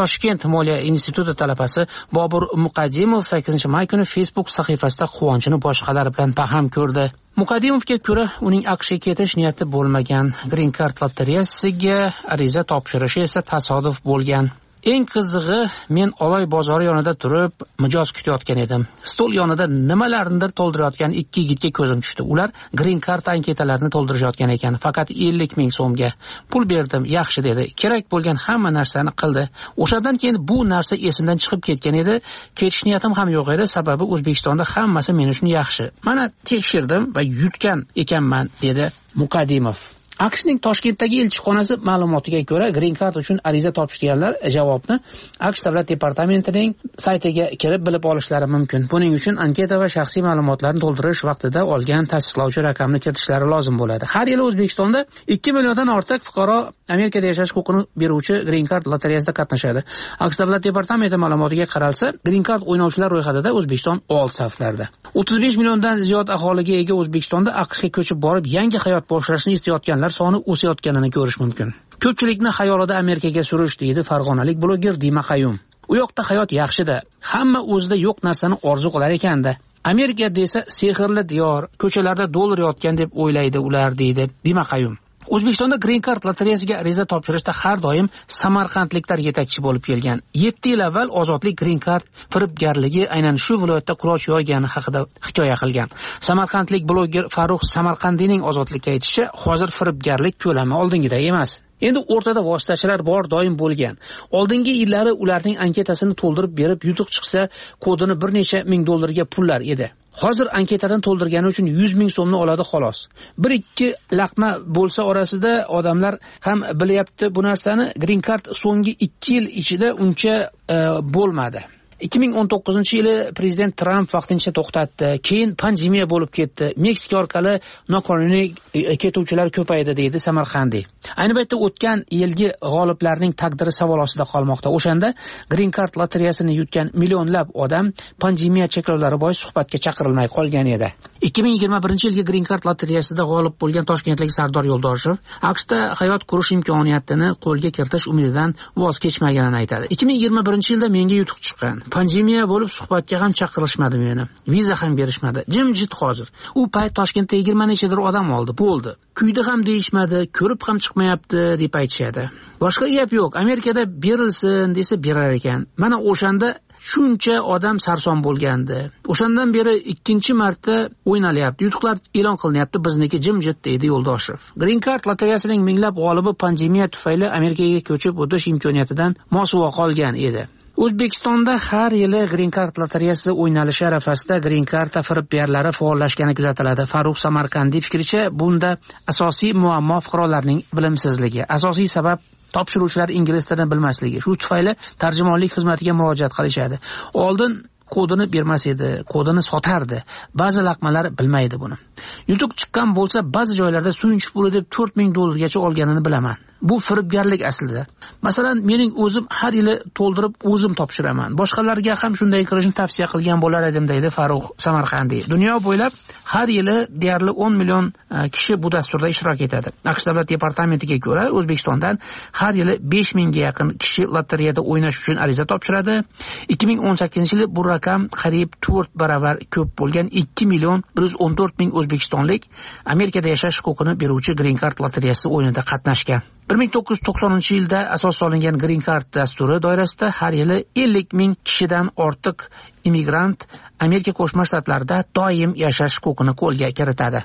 Toshkent Moliya instituti talabasi Bobur Muqaddimov sakkizinchi may kuni Facebook sahifasida quvonchini boshqalar bilan baham ko'rdi. Muqaddimovga ko'ra, uning AQShga ketish niyati bo'lmagan. Green Card lotereyasiga ariza topshirishi esa tasodif bo'lgan. Eng qizig'i, men Oloy bozori yonida turib, mijoz kutayotgan edim. Stol yonida nimalarnidir to'ldirayotgan ikki yigitga ko'zim tushdi. Ular Green Card anketalarini to'ldirishayotgan ekan. Faqat ellik ming so'mga. Pul berdim, yaxshi dedi. Kerak bo'lgan hamma narsani qildi. O'shadan keyin bu narsa esimdan chiqib ketgan edi. Ketish niyatim ham yo'q edi, sababi O'zbekistonda hammasi men uchun yaxshi. Mana tekshirdim va yutgan ekanman, dedi Muqaddimov. AQShning Toshkentdagi elchixonasi ma'lumotiga ko'ra, Green Card uchun ariza topshirganlar javobni AQSh davlat departamentining saytiga kirib bilib olishlari mumkin. Buning uchun anketa va shaxsiy ma'lumotlarni to'ldirish vaqtida olgan tasdiqlovchi raqamni kiritishlari lozim bo'ladi. Har yili O'zbekistonda ikki milliondan ortiq fuqaro Amerikada yashash huquqini beruvchi Green Card lotereyasida qatnashadi. AQSh davlat departamenti ma'lumotiga qaralsa, Green Card o'ynovchilar ro'yxatida O'zbekiston old saflarda. o'ttiz besh milliondan ziyod aholiga ega O'zbekistonda AQShga ko'chib borib, yangi hayot boshlashni istayotganlar soni o'sayotganini ko'rish mumkin. Ko'pchilikni xayolida Amerikaga surish, deydi farg'onalik bloger Dima Qayum. U yoqda hayot yaxshida, hamma o'zida yo'q narsani orzu qilar ekanda. Amerika desa sehrli diyor, ko'chalarda dollar yotgan deb o'ylaydi ular, deydi Dima Qayum. O'zbekistonda Green Card lotereyasiga ariza topshirishda har doim samarqandliklar yetakchi bo'lib kelgan. yetti yil avval Ozodlik Green Card firibgarligi aynan shu viloyatda quloch yoygani haqida hikoya qilgan. Samarqandlik bloger Farruh Samarqandiyning Ozodlikka aytishicha, hozir firibgarlik ko'lami oldingiday emas. Endi o'rtada vositachilar bor doim bo'lgan. Oldingi yillari ularning anketasini to'ldirib berib, yutuq chiqsa, kodini bir necha ming dollarga pullar edi. Hozir anketadan to'ldirgani uchun yuz ming so'mni oladi xolos. bir ikki laqma bo'lsa orasida odamlar ham bilyapti bu narsani. Green Card so'nggi ikki yil ichida uncha e, bo'lmadi. ikki ming o'n to'qqizinchi yili prezident Trump vaqtincha to'xtatdi. Keyin pandemiya bo'lib ketdi. Meksika orqali noqonuniy ketuvchilar ko'paydi, deydi Samarqandiy. Ayni paytda o'tgan yilgi g'oliblarning taqdiri savol ostida qolmoqda. O'shanda Green Card lotereyasini yutgan millionlab odam pandemiya cheklovlari bois suhbatga chaqirilmay qolgan edi. ikki ming yigirma birinchi yilgi Green Card lotereyasida g'olib bo'lgan toshkentlik Sardor Yo'ldoshev AQShda hayot qurish imkoniyatini qo'lga kiritish umididan voz kechmaganini aytadi. ikki ming yigirma birinchi yilda menga yutuq chiqqan. Pandemiya bo'lib suhbatga ham chaqirishmadi meni. Viza ham berishmadi. Jimjit hozir. U payt Toshkentda yigirma nechadir odam oldi. Bo'ldi. Kuyda ham deyishmadi, ko'rib ham chiqmayapti deb aytishadi. Boshqa gap yo'q. Amerikada berilsin desa berar ekan. Mana o'shanda shuncha odam sarson bo'lgandi. O'shandan beri ikkinchi marta o'ynalyapti. Yutuqlar e'lon qilinyapti, bizniki jimjit, deydi Yo'ldoshev. Green Card lotereyasining minglab g'olibi pandemiya tufayli Amerikaga ko'chib o'tish imkoniyatidan mosuvo qolgan edi. O'zbekistonda har yili Green Card lotereyasi o'ynalishi arafasida Green Card firibgarlari faollashgani kuzatiladi. Farruh Samarqandiy fikricha, bunda asosiy muammo fuqarolarning bilimsizligi. Asosiy sabab topshiruvchilar ingliz tilini bilmasligi. Shu tufayli tarjimonlik xizmatiga murojaat qilishadi. Oldin kodini bermas edi, kodini sotardi. Ba'zi laqmalar bilmaydi buni. Yutuq chiqqan bo'lsa, ba'zi joylarda suyunch puli deb to'rt ming dollargacha olganini bilaman. Bu firibgarlik aslida. Masalan, mening o'zim har yili to'ldirib o'zim topshiraman. Boshqalarga ham shunday qilishni tavsiya qilgan bo'lar edim, deydi Farruh Samarqandiy. Dunyo bo'ylab har yili deyarli o'n million kishi bu dasturda ishtirok etadi. AQSh davlat departamentiga ko'ra, O'zbekistondan har yili besh mingga yaqin kishi lotereyada o'ynash uchun ariza topshiradi. ikki ming o'n sakkizinchi yili bu raqam qariyb to'rt baravar ko'p bo'lgan ikki million bir yuz o'n to'rt ming o'zbekistonlik Amerikada yashash huquqini beruvchi Green Card lotereyasi o'yinida qatnashgan. bir ming to'qqiz yuz to'qsoninchi yilda asos solingan Green Card dasturi doirasida har yili ellik ming kishidan ortiq immigrant Amerika Qo'shma Shtatlarida doim yashash huquqini qo'lga kiritadi.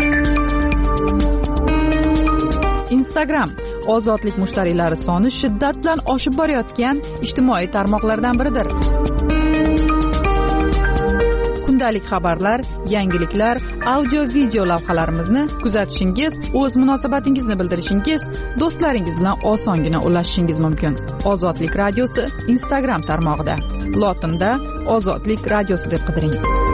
Instagram ozodlik mushtariylari soni shiddat bilan oshib borayotgan ijtimoiy tarmoqlardan biridir. Kundalik xabarlar, yangiliklar, audio-video lavhalarimizni kuzatishingiz, o'z munosabatingizni bildirishingiz, do'stlaringiz bilan osongina ulashishingiz mumkin. Ozodlik radiosi Instagram tarmog'ida. Lotinda Ozodlik radiosi deb qidiring.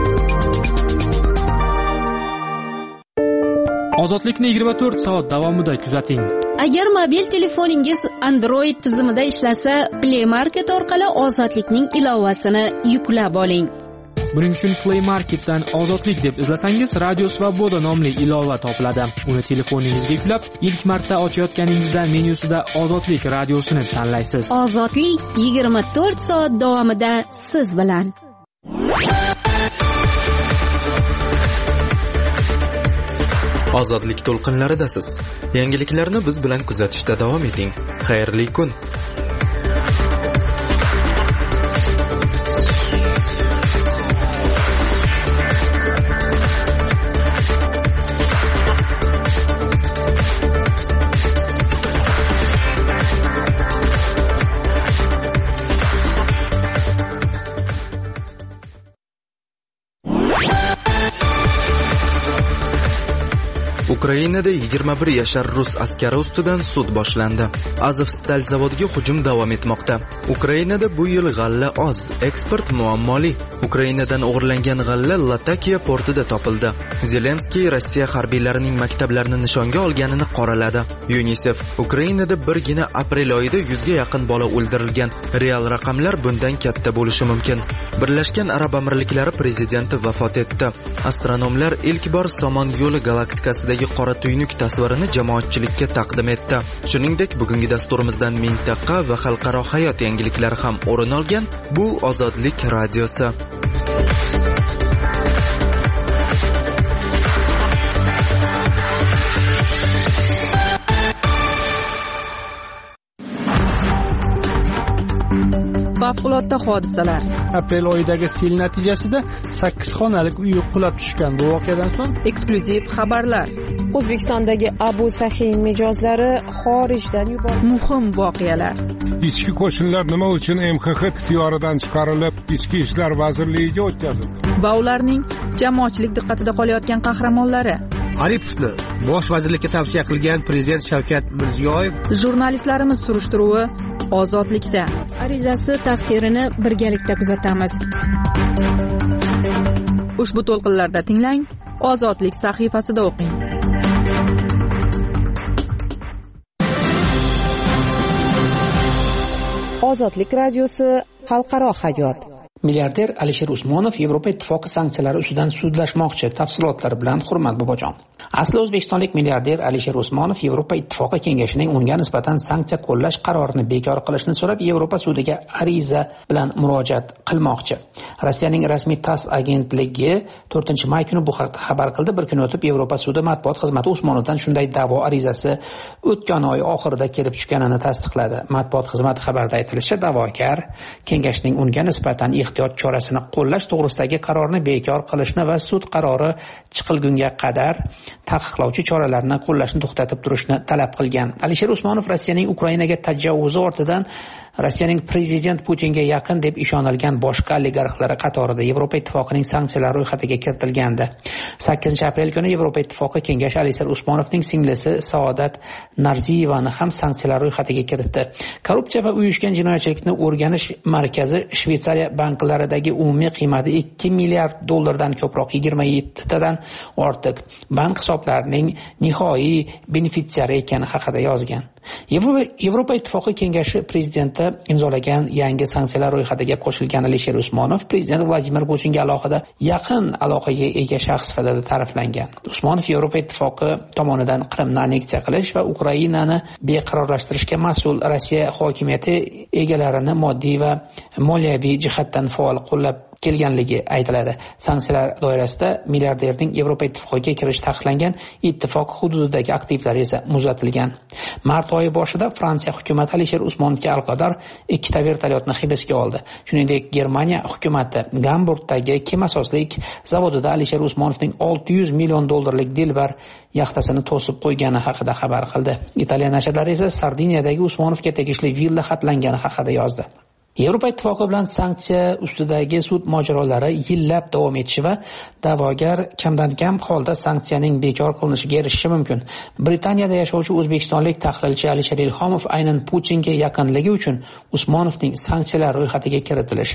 Ozodlikni yigirma to'rt soat davomida kuzating. Agar mobil telefoningiz Android tizimida ishlasa, Play Market orqali Ozodlikning ilovasini yuklab oling. Buning uchun Play Marketdan Ozodlik deb izlasangiz, Radio Svoboda nomli ilova topiladi. Uni telefoningizga yuklab, ilk marta ochayotganingizda menyusida Ozodlik radiosini tanlaysiz. Ozodlik yigirma to'rt soat davomida siz bilan. Ozodlik to'lqinlaridasiz. Yangiliklarni biz bilan kuzatishda davom eting. Xayrli kun. Ukrainada yigirma bir yashar rus askari ustidan sud boshlandi. Azovstal zavodiga hujum davom etmoqda. Ukrainada bu yil g'alla oz, eksport muammoli. Ukrainadan o'g'irlangan g'alla Latakiya portida topildi. Zelenskiy Rossiya harbiylarining maktablarini nishonga olganini qoraladi. UNICEF Ukrainada birgina aprel oyida yuzga yaqin bola o'ldirilgan. Real raqamlar bundan katta bo'lishi mumkin. Birlashgan Arab Amirliklari prezidenti vafot etdi. Astronomlar ilk bor Somon yo'li galaktikasida qora tuynuk tasvirini jamoatchilikka taqdim etdi. Shuningdek, bugungi dasturimizdan mintaqa va xalqaro hayot yangiliklari ham o'rin olgan. Bu Ozodlik radiosi. Favqulodda hodisalar. Aprel oyidagi sel natijasida sakkiz xonalik uy qulab tushgan. Bu voqeadan so'ng eksklyuziv xabarlar. O'zbekistondagi Abu Sahiy mijozlari xorijdan yuborildi. Muhim voqealar. Ichki qo'shinlar nima uchun M X X ixtiyoridan chiqarilib, Ichki ishlar vazirligiga o'tkazildi? Va ularning jamoatchilik diqqatida qolayotgan qahramonlari. Aripovni bosh vazirlikka tavsiya qilgan prezident Shavkat Mirziyoyev. Jurnalistlarimiz surishtiruvi Ozodlikda. Arizasi taqdirini birgalikda kuzatamiz. Ushbu to'lqinlarda tinglang, Ozodlik sahifasida o'qing. Ozodlik radiosi xalqaro hayot. Milliarder Alisher Usmonov Yevropa ittifoqi sanksiyalari ustidan sudlashmoqchi. Tafsilotlari bilan Hurmat Bobojon. Asli o'zbekistonlik milliarder Alisher Usmonov Yevropa ittifoqi kengashining unga nisbatan sanksiya qo'llash qarorini bekor qilishni so'rab Yevropa sudiga ariza bilan murojaat qilmoqchi. Rossiyaning rasmiy TASS agentligi to'rtinchi may kuni bu haqda xabar qildi. Bir kun o'tib Yevropa sudi matbuot xizmati Usmonovdan shunday da'vo arizasi o'tgan oy oxirida kelib tushganini tasdiqladi. Matbuot xizmati xabarida aytilishicha, da'vogar kengashning unga nisbatan ehtiyot chorasini qo'llash to'g'risidagi qarorni bekor qilishni va sud qarori chiqilgunga qadar taqiqlovchi choralarni qo'llashni to'xtatib turishni talab qilgan. Alisher Usmonov Rossiyaning Ukrainaga tajovvuzi ortidan Rossiyaning prezident Putinga yaqin deb ishonilgan boshqa oligarxlari qatorida Yevropa ittifoqining sanksiyalar ro'yxatiga kiritilgandi. sakkizinchi aprel kuni Yevropa ittifoqi kengashi Alisher Usmonovning singlisi Saodat Narziyevani ham sanksiyalar ro'yxatiga kiritdi. Korrupsiya va uyushgan jinoyatchilikni o'rganish markazi Shveysariya banklaridagi umumiy qiymati ikki milliard dollardan ko'proq yigirma yetti tadan ortiq bank hisoblarining nihoi benefitsiari ekani haqida yozgan. Yevropa ittifoqi kengashi prezidenti imzolagan yangi sanksiyalar ro'yxatiga qo'shilgan Alisher Usmonov prezident Vladimir Putinga alohida yaqin aloqaga ega shaxs sifatida ta'riflangan. Usmonov Yevropa ittifoqi tomonidan Qrimni anneksiya qilish va Ukrainani beqarorlashtirishga mas'ul Rossiya hokimiyati egalarini moddiy va moliyaviy jihatdan faol qo'llab kelganligi aytiladi. Sanksiyalar doirasida milliarderning Yevropa ittifoqiga kirish taqiqlangan, ittifoq hududidagi aktivlari esa muzlatilgan. Mart oyi boshida Fransiya hukumati Alisher Usmonovga aloqador ikkita vertolyotni hibsga oldi. Shuningdek, Germaniya hukumati Gamburgdagi kemasozlik zavodida Alisher Usmonovning olti yuz million dollarlik dilbar yaxtasini to'sib qo'ygani haqida xabar qildi. Italiya nashrlari esa Sardiniyadagi Usmonovga tegishli villa xatlangani haqida yozdi. Yevropa ittifoqi bilan sanksiya ustidagi sud mojarolari yillab davom etishi va da'vogar kamdan kam holda sanksiyaning bekor qilinishiga erishishi mumkin. Britaniyada yashovchi o'zbekistonlik tahlilchi Alisher Ilhomov aynan Putinga yaqinligi uchun Usmonovning sanksiyalar ro'yxatiga kiritilishi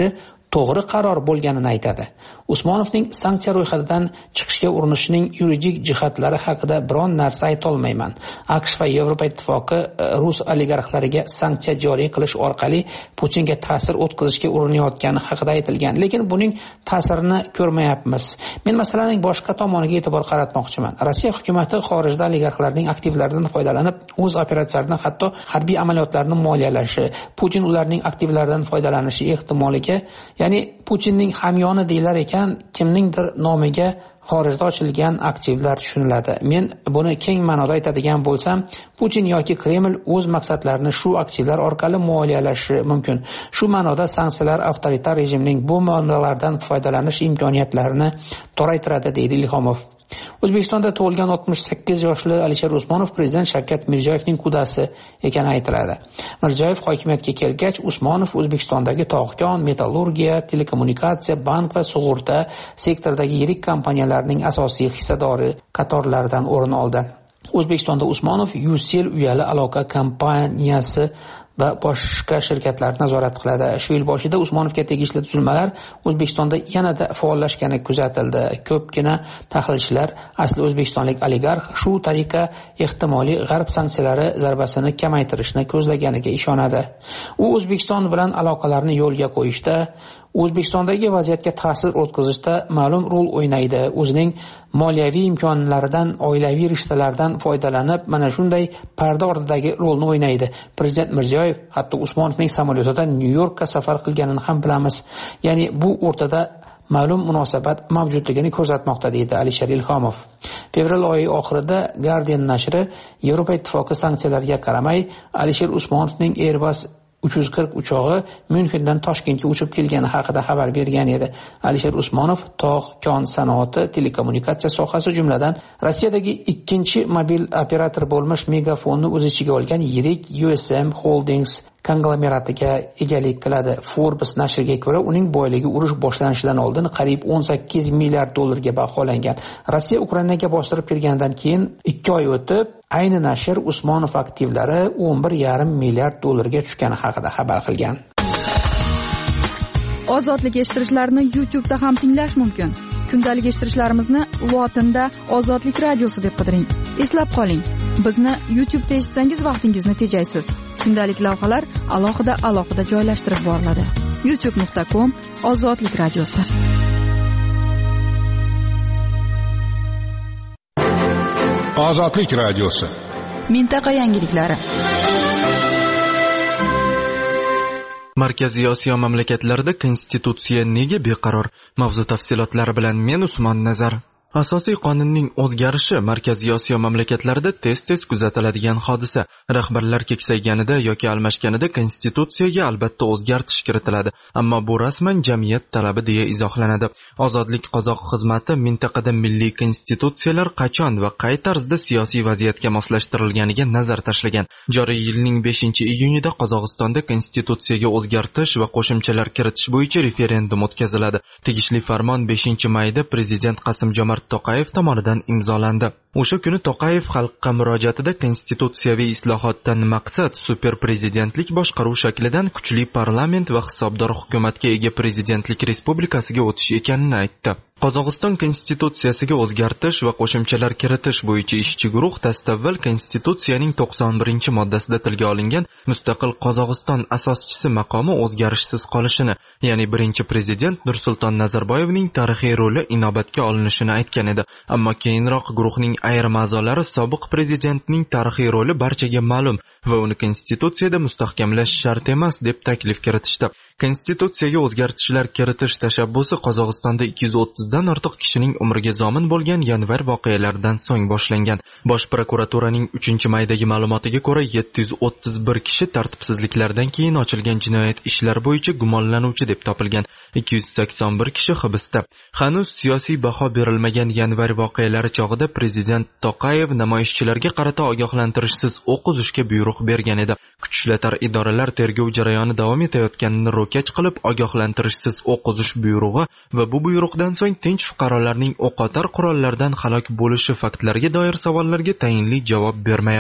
to'g'ri qaror bo'lganini aytadi. Usmonovning sanksiya ro'yxatidan chiqishga urinishining yuridik jihatlari haqida biron narsa ayta olmayman. AQSh va Yevropa ittifoqi rus oligarxlariga sanksiya joriy qilish orqali Putinga ta'sir o'tkazishga urinayotgani haqida aytilgan, lekin buning ta'sirini ko'rmayapmiz. Men masalaning boshqa tomoniga e'tibor qaratmoqchiman. Rossiya hukumati xorijda oligarxlarning aktivlaridan foydalanib, o'z operatsiyalarini, hatto harbiy amaliyotlarni moliyalashi, Putin ularning aktivlaridan foydalanishi ehtimoliga, ya'ni Putinning hamyoni deylar ekan, kimningdir nomiga xorijda ochilgan aktivlar tushuniladi. Men buni keng ma'noda aytadigan bo'lsam, Putin yoki Kreml o'z maqsadlarini shu aktivlar orqali moliyalashi mumkin. Shu ma'noda sanksiyalar avtoritar rejimning bu manbalardan foydalanish imkoniyatlarini toraytiradi, deydi Ilhomov. O'zbekistonda tug'ilgan oltmish sakkiz yoshli Alisher Usmonov prezident Shavkat Mirziyoyevning qudasi ekani aytiladi. Mirziyoyev hokimiyatga kelgach, Usmonov O'zbekistondagi tog'-kon, metallurgiya, telekommunikatsiya, bank va sug'urta sektoridagi yirik kompaniyalarning asosiy hissadori qatorlaridan o'rin oldi. O'zbekistonda Usmonov Ucell uyali aloqa kompaniyasi va boshqa shirkatlarni nazorat qiladi. Shu yil boshida Usmonovga tegishli tuzilmalar O'zbekistonda yanada faollashgani kuzatildi. Ko'pgina tahlilchilar asli o'zbekistonlik oligarx shu tariqa ehtimoliy g'arb sanksiyalari zarbasini kamaytirishni ko'zlaganiga ishonadi. U O'zbekiston bilan aloqalarni yo'lga qo'yishda, O'zbekistondagi vaziyatga ta'sir o'tkazishda ma'lum rol o'ynaydi. O'zining moliyaviy imkonlaridan, oilaviy rishtalardan foydalanib, mana shunday parda ortidagi rolni o'ynaydi. Prezident Mirziyoyev hatto Usmonovning samolyotida Nyu-Yorkka safar qilganini ham bilamiz. Ya'ni bu o'rtada ma'lum munosabat mavjudligini ko'rsatmoqda, deydi Alisher Ilhomov. Fevral oyi oxirida Guardian nashri Yevropa ittifoqi sanksiyalarga qaramay Alisher Usmonovning Airbus uch yuz qirq uchog'i Myunxendan Toshkentga uchib kelgani haqida xabar bergan edi. Alisher Usmonov tog', kon sanoati, telekommunikatsiya sohasi jumladan Rossiyadagi ikkinchi mobil operator bo'lmish Megafonni o'z ichiga olgan yirik U S M Holdings konglomeratiga egalik qiladi. Forbes nashriga ko'ra, uning boyligi urush boshlanishidan oldin qariyb o'n sakkiz milliard dollarga baholangan. Rossiya Ukrainaga bostirib kirgandan keyin ikki oy o'tib, ayni nashr Usmonov aktivlari o'n bir yarim milliard dollarga tushgani haqida xabar qilgan. Ozodlik eshittirishlarni YouTube da ham tinglash mumkin. Kundalik eshittirishlarimizni lotinda Ozodlik radiosi deb qidiring. Eslab qoling, bizni YouTube da eshitsangiz vaqtingizni tejaysiz. Kundalik lavhalar alohida alohida joylashtirib boriladi. youtube nuqta com Ozodlik radiosi. Ozodlik radiosi. Mintaqa yangiliklari. Markaziy Osiyo mamlakatlarida konstitutsiya nega beqaror? Mavzu tafsilotlari bilan men Usmon Nazar. Asosiy qonunning o'zgarishi Markaziy Osiyo mamlakatlarida tez-tez kuzatiladigan hodisa. Rahbarlar keksayganida yoki almashganida konstitutsiyaga albatta o'zgartish kiritiladi, ammo bu rasman jamiyat talabi deya izohlanadi. Ozodlik qozoq xizmati mintaqada milliy konstitutsiyalar qachon va qay tarzda siyosiy vaziyatga moslashtirilganiga nazar tashlagan. Joriy yilning beshinchi iyunida Qozog'istonda konstitutsiyaga o'zgartish va qo'shimchalar kiritish bo'yicha referendum o'tkaziladi. Tegishli farmon beshinchi mayda prezident Qasimjomart To'qayev tomonidan imzolandi. O'sha kuni To'qayev xalqqa murojaatida konstitutsiyaviy islohotdan maqsad super prezidentlik boshqaruv shaklidan kuchli parlament va hisobdor hukumatga ega prezidentlik respublikasiga o'tish ekanini aytdi. Qozog'iston konstitutsiyasiga o'zgartish va qo'shimchalar kiritish bo'yicha ishchi guruh dastavval konstitutsiyaning to'qson birinchi moddasida tilga olingan mustaqil Qozog'iston asoschisi maqomi o'zgarishsiz qolishini, ya'ni birinchi prezident Nursulton Nazarboyevning tarixiy roli inobatga olinishini aytgan edi. Ammo keyinroq guruhning ayrim a'zolari sobiq prezidentning tarixiy roli barchaga ma'lum va uni konstitutsiyada mustahkamlash shart emas deb taklif kiritishdi. Konstitutsiyaga o'zgartishlar kiritish tashabbusi Qozog'istonda ikki yuz o'ttizdan ortiq kishining umriga zomin bo'lgan yanvar voqealaridan so'ng boshlangan. Bosh prokuraturaning uchinchi maydagi ma'lumotiga ko'ra, yetti yuz o'ttiz bir kishi tartibsizliklardan keyin ochilgan jinoyat ishlari bo'yicha gumonlanuvchi deb topilgan. ikki yuz sakson bir kishi hibsda. Hanuz siyosiy baho berilmagan yanvar voqealari chog'ida prezident To'qayev namoyishchilarga qarata ogohlantirishsiz o'q uzishga buyruq bergan edi. Kuch ishlatar idoralar tergov jarayoni davom etayotganini ro'kach qilib ogohlantirishsiz o'q uzish buyrug'i va bu buyruqdan so'ng tinch fuqarolarning o'qotar qurollardan halok bo'lishi faktlariga doir savollarga tayinli javob bermayapti.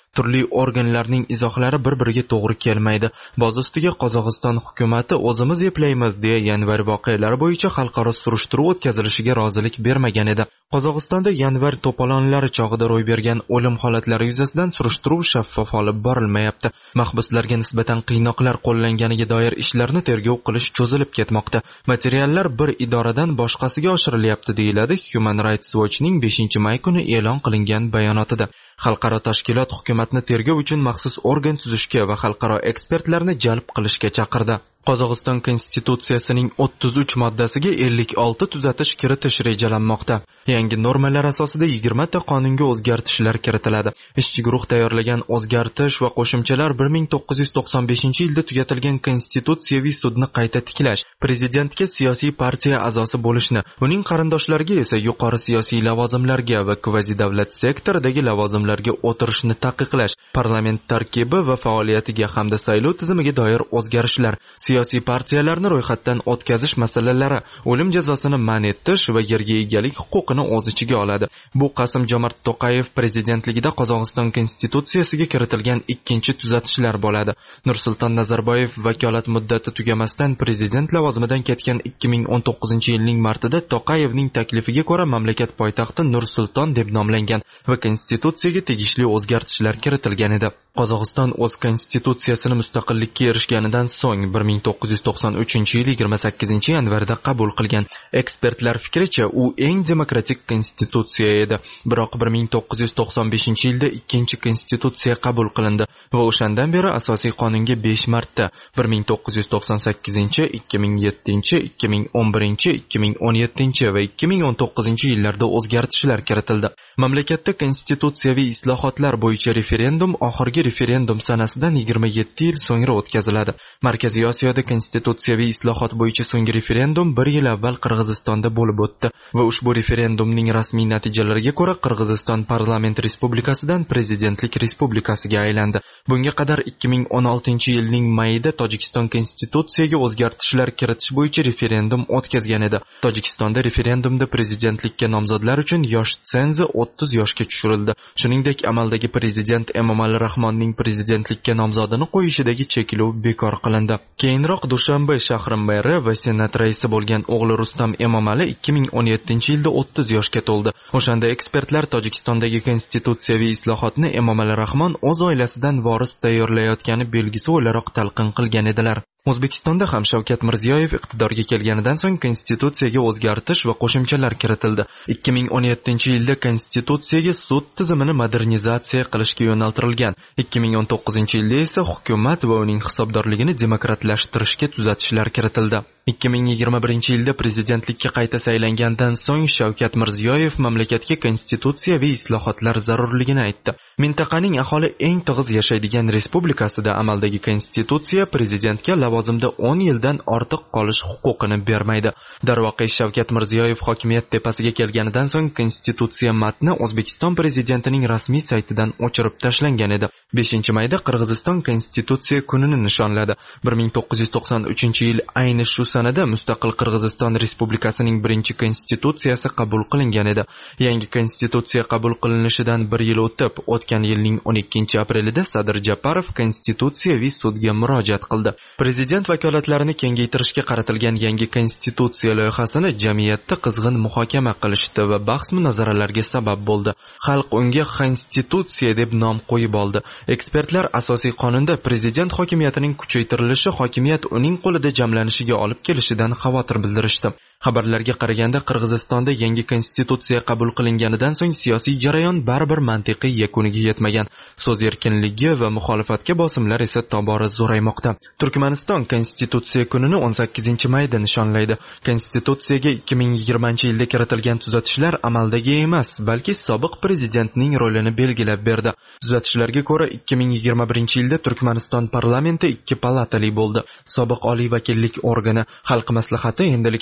Turli organlarning izohlari bir-biriga to'g'ri kelmaydi. Boz ustiga Qozog'iston hukumatı o'zimiz eplaymiz deya yanvar voqealari bo'yicha xalqaro surishtiruv o'tkazilishiga rozilik bermagan edi. Qozog'istonda yanvar to'polonlari chog'ida ro'y bergan o'lim holatlari yuzasidan surishtiruv shaffof olib borilmayapti. Mahbuslarga nisbatan qiynoqlar qo'llanganiga doir ishlarni tergov qilish cho'zilib ketmoqda. Materiallar bir idoradan boshqasiga oshirilyapti deyiladi Human Rights Watch'ning beshinchi may kuni e'lon qilingan bayonotida. Xalqaro tashkilot hukumatni tergov uchun maxsus organ tuzishga va xalqaro ekspertlarni jalb qilishga chaqirdi. Qozog'iston konstitutsiyasining o'ttiz uch moddasiga ellik olti tuzatish kiritish rejalanmoqda. Yangi normalar asosida yigirma ta qonunga o'zgartishlar kiritiladi. Ishchi guruh tayyorlagan o'zgartish va qo'shimchalar bir ming to'qqiz yuz to'qson beshinchi yilda tugatilgan konstitutsiyaviy sudni qayta tiklash, prezidentga siyosiy partiya a'zosi bo'lishni, uning qarindoshlariga esa yuqori siyosiy lavozimlarga va kvazi-davlat sektoridagi lavozimlarga o'tirishni taqiqlash, parlament tarkibi va faoliyatiga hamda saylov tizimiga doir o'zgarishlar, siyosiy partiyalarni ro'yxatdan o'tkazish masalalari, o'lim jazosini man etish va yerga egalik huquqini o'z ichiga oladi. Bu Qasim-Jomart To'qayev prezidentligida Qozog'iston konstitutsiyasiga kiritilgan ikkinchi tuzatishlar bo'ladi. Nursulton Nazarboyev vakolat muddati tugamasdan prezident lavozimidan ketgan ikki ming o'n to'qqizinchi yilning martida To'qayevning taklifiga ko'ra mamlakat poytaxti Nursulton deb nomlangan va konstitutsiyaga tegishli o'zgartishlar kiritilgan edi. Qozog'iston o'z konstitutsiyasini mustaqillikka erishganidan so'ng bir ming to'qqiz yuz to'qson uchinchi yil yigirma sakkizinchi yanvarda qabul qilgan. Ekspertlar fikricha, u eng demokratik konstitutsiya edi. Biroq bir ming to'qqiz yuz to'qson beshinchi yilda ikkinchi konstitutsiya qabul qilindi va o'shandan beri asosiy qonunga besh marta bir ming to'qqiz yuz to'qson sakkizinchi, ikki ming yettinchi, ikki ming o'n birinchi, ikki ming o'n yettinchi va ikki ming o'n to'qqizinchi yillarda o'zgartishlar kiritildi. Mamlakatda konstitutsiyaviy islohotlar bo'yicha referendum oxirgi referendum sanasidan yigirma yetti yil so'ngra o'tkaziladi. Markaziy Osiyoda konstitutsiyaviy islohot bo'yicha so'nggi referendum bir yil avval Qirg'izistonda bo'lib o'tdi va ushbu referendumning rasmiy natijalariga ko'ra Qirg'iziston parlament respublikasidan prezidentlik respublikasiga aylandi. Bunga qadar ikki ming o'n oltinchi yilning mayida Tojikiston konstitutsiyaga o'zgartishlar kiritish bo'yicha referendum o'tkazgan edi. Tojikistonda referendumda prezidentlikka nomzodlar uchun yosh tsenzi o'ttiz yoshga tushirildi. Shuningdek, amaldagi prezident Emomali Rahmonning prezidentlikka nomzodini qo'yishidagi cheklov bekor qilindi. Keyinroq Dushanbe shahri meri va senat raisi bo'lgan o'g'li Rustam Emomali ikki ming o'n yettinchi yilda o'ttiz yoshga to'ldi. O'shanda ekspertlar Tojikistondagi konstitutsiyaviy islohotni Emomali Rahmon o'z oilasidan voris tayyorlayotgani belgisi o'laroq talqin qilgan edilar. O'zbekistonda ham Shavkat Mirziyoyev iqtidorga kelganidan so'ng konstitutsiyaga o'zgartish va qo'shimchalar kiritildi. ikki ming o'n yettinchi yilda konstitutsiyaga sud tizimini modernizatsiya qilishga yo'naltirilgan. ikki ming o'n to'qqizinchi yilda esa hukumat va uning hisobdorligini demokratlashtirishga tuzatishlar kiritildi. ikki ming yigirma birinchi yilda prezidentlikka qayta saylangandan so'ng Shavkat Mirziyoyev mamlakatga konstitutsiyaviy islohotlar zarurligini aytdi. Mintaqaning aholi eng tig'iz yashaydigan respublikasida amaldagi konstitutsiya prezidentga lavozimda o'n yildan ortiq qolish huquqini bermaydi. Darvoqe, Shavkat Mirziyoyev hokimiyat tepasiga kelganidan so'ng konstitutsiya matni O'zbekiston prezidentining rasmiy saytidan o'chirib tashlangan edi. beshinchi mayda Qirg'iziston konstitutsiya kunini nishonladi. bir ming to'qqiz yuz to'qson uchinchi yil ayni shu sanada mustaqil Qirg'iziston Respublikasining birinchi konstitutsiyasi qabul qilingan edi. Yangi konstitutsiya qabul qilinishidan bir yil o'tib, o'tgan yilning o'n ikkinchi aprelida Sadir Japarov konstitutsiyaviy sudga murojaat qildi. Prezident vakolatlarini kengaytirishga qaratilgan yangi konstitutsiya loyihasini jamiyatda qizg'in muhokama qilishdi va bahs-munozaralarga sabab bo'ldi. Xalq unga konstitutsiya deb nom qo'yib oldi. Ekspertlar asosiy qonunda prezident hokimiyatining kuchaytirilishi hokimiyat uning qo'lida jamlanishiga olib kelishidan xavotir bildirishdi. Xabarlarga qaraganda Qirg'izistonda yangi konstitutsiya qabul qilinganidan so'ng siyosiy jarayon baribir mantiqiy yakuniga yetmagan. So'z erkinligi va muxolifatga bosimlar esa tobora zo'raymoqda. Turkmaniston konstitutsiya kunini o'n sakkizinchi mayda nishonlaydi. Konstitutsiyaga ikki ming yigirmanchi yilda kiritilgan tuzatishlar amaldagi emas, balki sobiq prezidentning rolini belgilab berdi. Tuzatishlarga ko'ra ikki ming yigirma birinchi yilda Turkmaniston parlamenti ikki palatali bo'ldi. Sobiq oliy vakillik organi Xalq maslahati endilikda parlament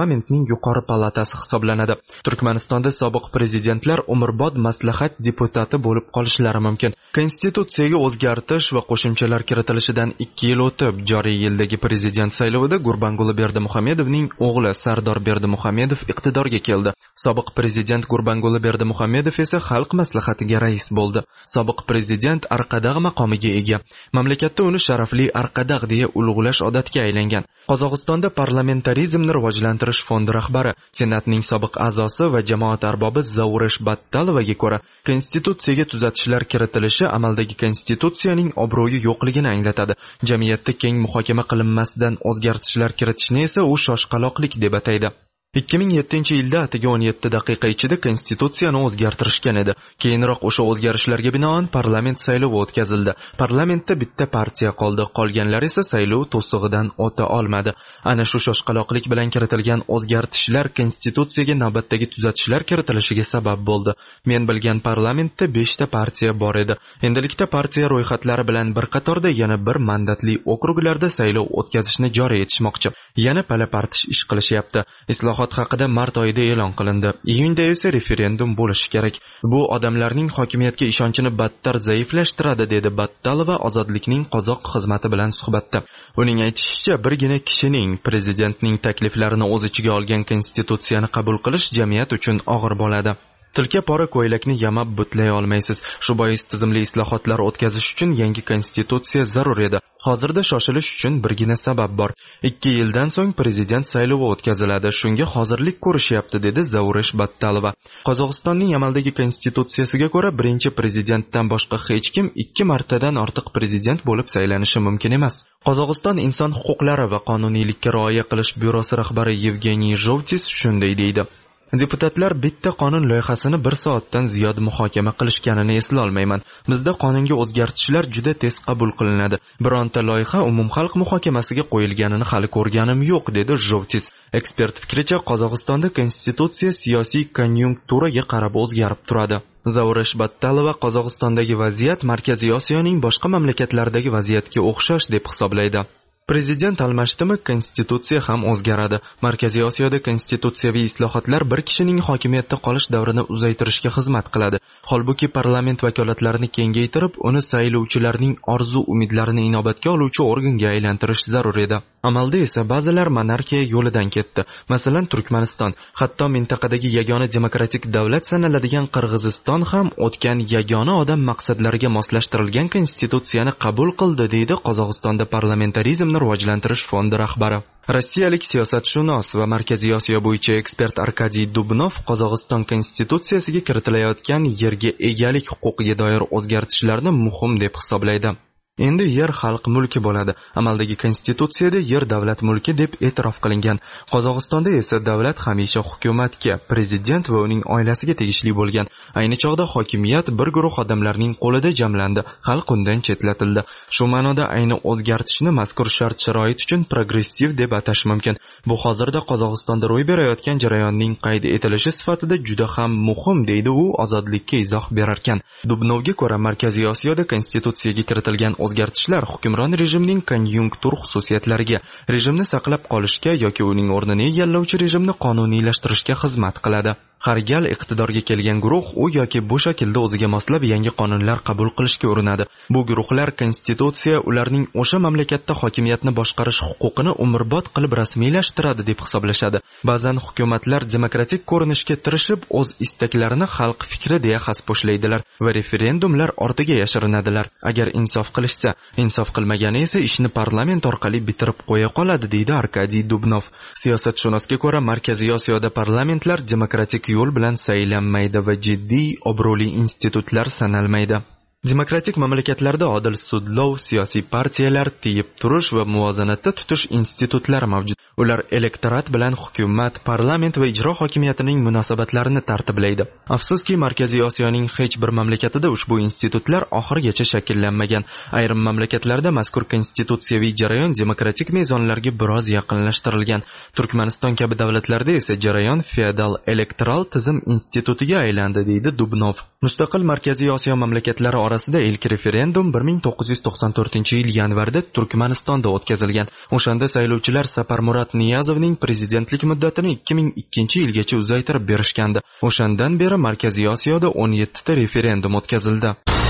parlamentning yuqori palatasi hisoblanadi. Turkmanistonda sobiq prezidentlar umrbod maslahat deputati bo'lib qolishlari mumkin. Konstitutsiyaga o'zgartish va qo'shimchalar kiritilishidan ikki yil o'tib, joriy yildagi prezident saylovida Gurbanguli Berdimuhamedovning o'g'li Sardor Berdimuhamedov iqtidorga keldi. Sobiq prezident Gurbanguli Berdimuhamedov esa xalq maslahatiga rais bo'ldi. Sobiq prezident Arqadag maqomiga ega. Mamlakatda uni sharafli Arqadag deya ulug'lash odatga aylangan. Qozog'istonda parlamentarizmni rivojlantirish fondi rahbari, senatning sobiq a'zosi va jamoat arbobi Zauresh Battalovaga ko'ra, konstitutsiyaga tuzatishlar kiritilishi amaldagi konstitutsiyaning obro'yi yo'qligini anglatadi. Jamiyatda keng muhokama qilinmasdan o'zgartishlar kiritishni esa u shoshqaloqlik deb ataydi. ikki ming yettinchi yilda atigi o'n yetti daqiqa ichida konstitutsiyani o'zgartirishgan edi. Keyinroq o'sha o'zgarishlarga binoan parlament saylovi o'tkazildi. Parlamentda bitta partiya qoldi, qolganlar esa saylov to'sig'idan o'ta olmadi. Ana shu shoshqaloqlik bilan kiritilgan o'zgartishlar konstitutsiyaga navbatdagi tuzatishlar kiritilishiga sabab bo'ldi. Men bilgan parlamentda beshta partiya bor edi. Endilikda partiya ro'yxatlari bilan bir qatorda yana bir mandatli okruglarda saylov o'tkazishni joriy etishmoqchi. Yana pala-partish ish qilishyapti. Islohot haqida mart oyida e'lon qilindi. Iyunda esa referendum bo'lishi kerak. Bu odamlarning hokimiyatga ishonchini battar zaiflashtiradi, dedi Battalova Ozodlikning qozoq xizmati bilan suhbatda. Uning aytishicha, birgina kishining prezidentning takliflarini o'z ichiga olgan konstitutsiyani qabul qilish jamiyat uchun og'ir bo'ladi. Tilka pora ko'ylakni yamab butlay olmaysiz. Shu bois tizimli islohotlar o'tkazish uchun yangi konstitutsiya zarur edi. Hozirda shoshilish uchun birgina sabab bor. ikki yildan so'ng prezident saylovi o'tkaziladi. Shunga hozirlik ko'rishyapti, dedi Zauresh Battalova. Qozog'istonning amaldagi konstitutsiyasiga ko'ra birinchi prezidentdan boshqa hech kim ikki martadan ortiq prezident bo'lib saylanishi mumkin emas. Qozog'iston inson huquqlari va qonuniylikka rioya qilish byurosi rahbari Yevgeniy Zhovtis shunday deydi. Deputatlar bitta qonun loyihasini bir soatdan ziyod muhokama qilishganini eslolmayman. Bizda qonunga o'zgartishlar juda tez qabul qilinadi. Bironta loyiha umumxalq muhokamasiga qo'yilganini hali ko'rganim yo'q, dedi Zhovtis. Ekspert fikricha, Qozog'istonda konstitutsiya siyosiy konjunkturaga qarab o'zgarib turadi. Zauresh Battalova Qozog'istondagi vaziyat Markaziy Osiyoning boshqa mamlakatlaridagi vaziyatga o'xshash deb hisoblaydi. Prezident almashdimi, konstitutsiya ham o'zgaradi. Markaziy Osiyoda konstitutsiyaviy islohotlar bir kishining hokimiyatda qolish davrini uzaytirishga xizmat qiladi. Holbuki parlament vakolatlarini kengaytirib, uni saylovchilarning orzu-umidlarini inobatga oluvchi organga aylantirish zarur edi. Amalda esa ba'zilar monarxiya yo'lidan ketdi. Masalan, Turkmaniston, hatto mintaqadagi yagona demokratik davlat sanaladigan Qirg'iziston ham o'tgan yagona odam maqsadlariga moslashtirilgan konstitutsiyani qabul qildi, deydi Qozog'istonda parlamentarizmni rivojlantirish fondi rahbari. Rossiyalik siyosatshunos va Markaziy Osiyo bo'yicha ekspert Arkadiy Dubnov Qozog'iston konstitutsiyasiga kiritilayotgan yerga egalik huquqiga doir o'zgartishlarni muhim deb hisoblaydi. Endi yer xalq mulki bo'ladi. Amaldagi konstitutsiyada yer davlat mulki deb e'tirof qilingan. Qozog'istonda esa davlat hamisha hukumatga, prezident va uning oilasiga tegishli bo'lgan. Ayni chog'da hokimiyat bir guruh odamlarning qo'lida jamlandi, xalq undan chetlatildi. Shu ma'noda ayni o'zgartishni mazkur shart-sharoit uchun progressiv deb atash mumkin. Bu hozirda Qozog'istonda ro'y berayotgan jarayonning qayd etilishi sifatida juda ham muhim, deydi u Ozodlikka izoh berarkan. Dubnovga ko'ra, Markaziy Osiyoda konstitutsiyaga kiritilgan o'zgartishlar hukmron rejimning konjunktur xususiyatlariga, rejimni saqlab qolishga yoki uning o'rnini egallovchi rejimni qonuniylashtirishga xizmat qiladi. Har gal iqtidorga kelgan guruh u yoki bu shaklda o'ziga moslab yangi qonunlar qabul qilishga urinadi. Bu guruhlar konstitutsiya ularning o'sha mamlakatda hokimiyatni boshqarish huquqini umrbod qilib rasmiylashtiradi deb hisoblashadi. Ba'zan hukumatlar demokratik ko'rinishga tirishib, o'z istaklarini xalq fikri deya xaspo'shlaydilar va referendumlar ortiga yashirinadilar. Agar insof qilishsa, insof qilmagani esa ishni parlament orqali bitirib qo'ya qoladi, deydi Arkadiy Dubnov. Siyosatshunosga ko'ra, Markaziy Osiyoda parlamentlar demokratik yo'l bilan saylanmaydi va jiddiy obro'li institutlar sanalmaydi. Demokratik mamlakatlarda odil sudlov, siyosiy partiyalar, tiyib turish va muvozanatda tutish institutlari mavjud. Ular elektorat bilan hukumat, parlament va ijro hokimiyatining munosabatlarini tartiblaydi. Afsuski, Markaziy Osiyoning hech bir mamlakatida ushbu institutlar oxirigacha shakllanmagan. Ayrim mamlakatlarda mazkur konstitutsiyaviy jarayon demokratik mezonlarga biroz yaqinlashtirilgan. Turkmaniston kabi davlatlarda esa jarayon feodal elektoral tizim institutiga aylandi, deydi Dubnov. Mustaqil Markaziy Osiyo mamlakatlari orasida ilk referendum bir ming to'qqiz yuz to'qson to'rtinchi yil yanvarda Turkmanistonda o'tkazilgan. O'shanda saylovchilar Saparmurod Shavkat Niyazovning prezidentlik muddatini ikki ming ikkinchi yilgacha uzaytirib berishgandi. O'shandan beri Markaziy Osiyoda o'n yettita referendum o'tkazildi.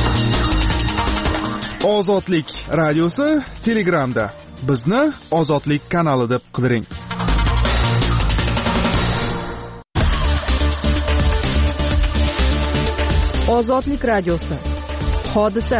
Ozodlik radiosi Telegramda. Bizni Ozodlik kanali deb qidiring. Ozodlik radiosi. Hodisa.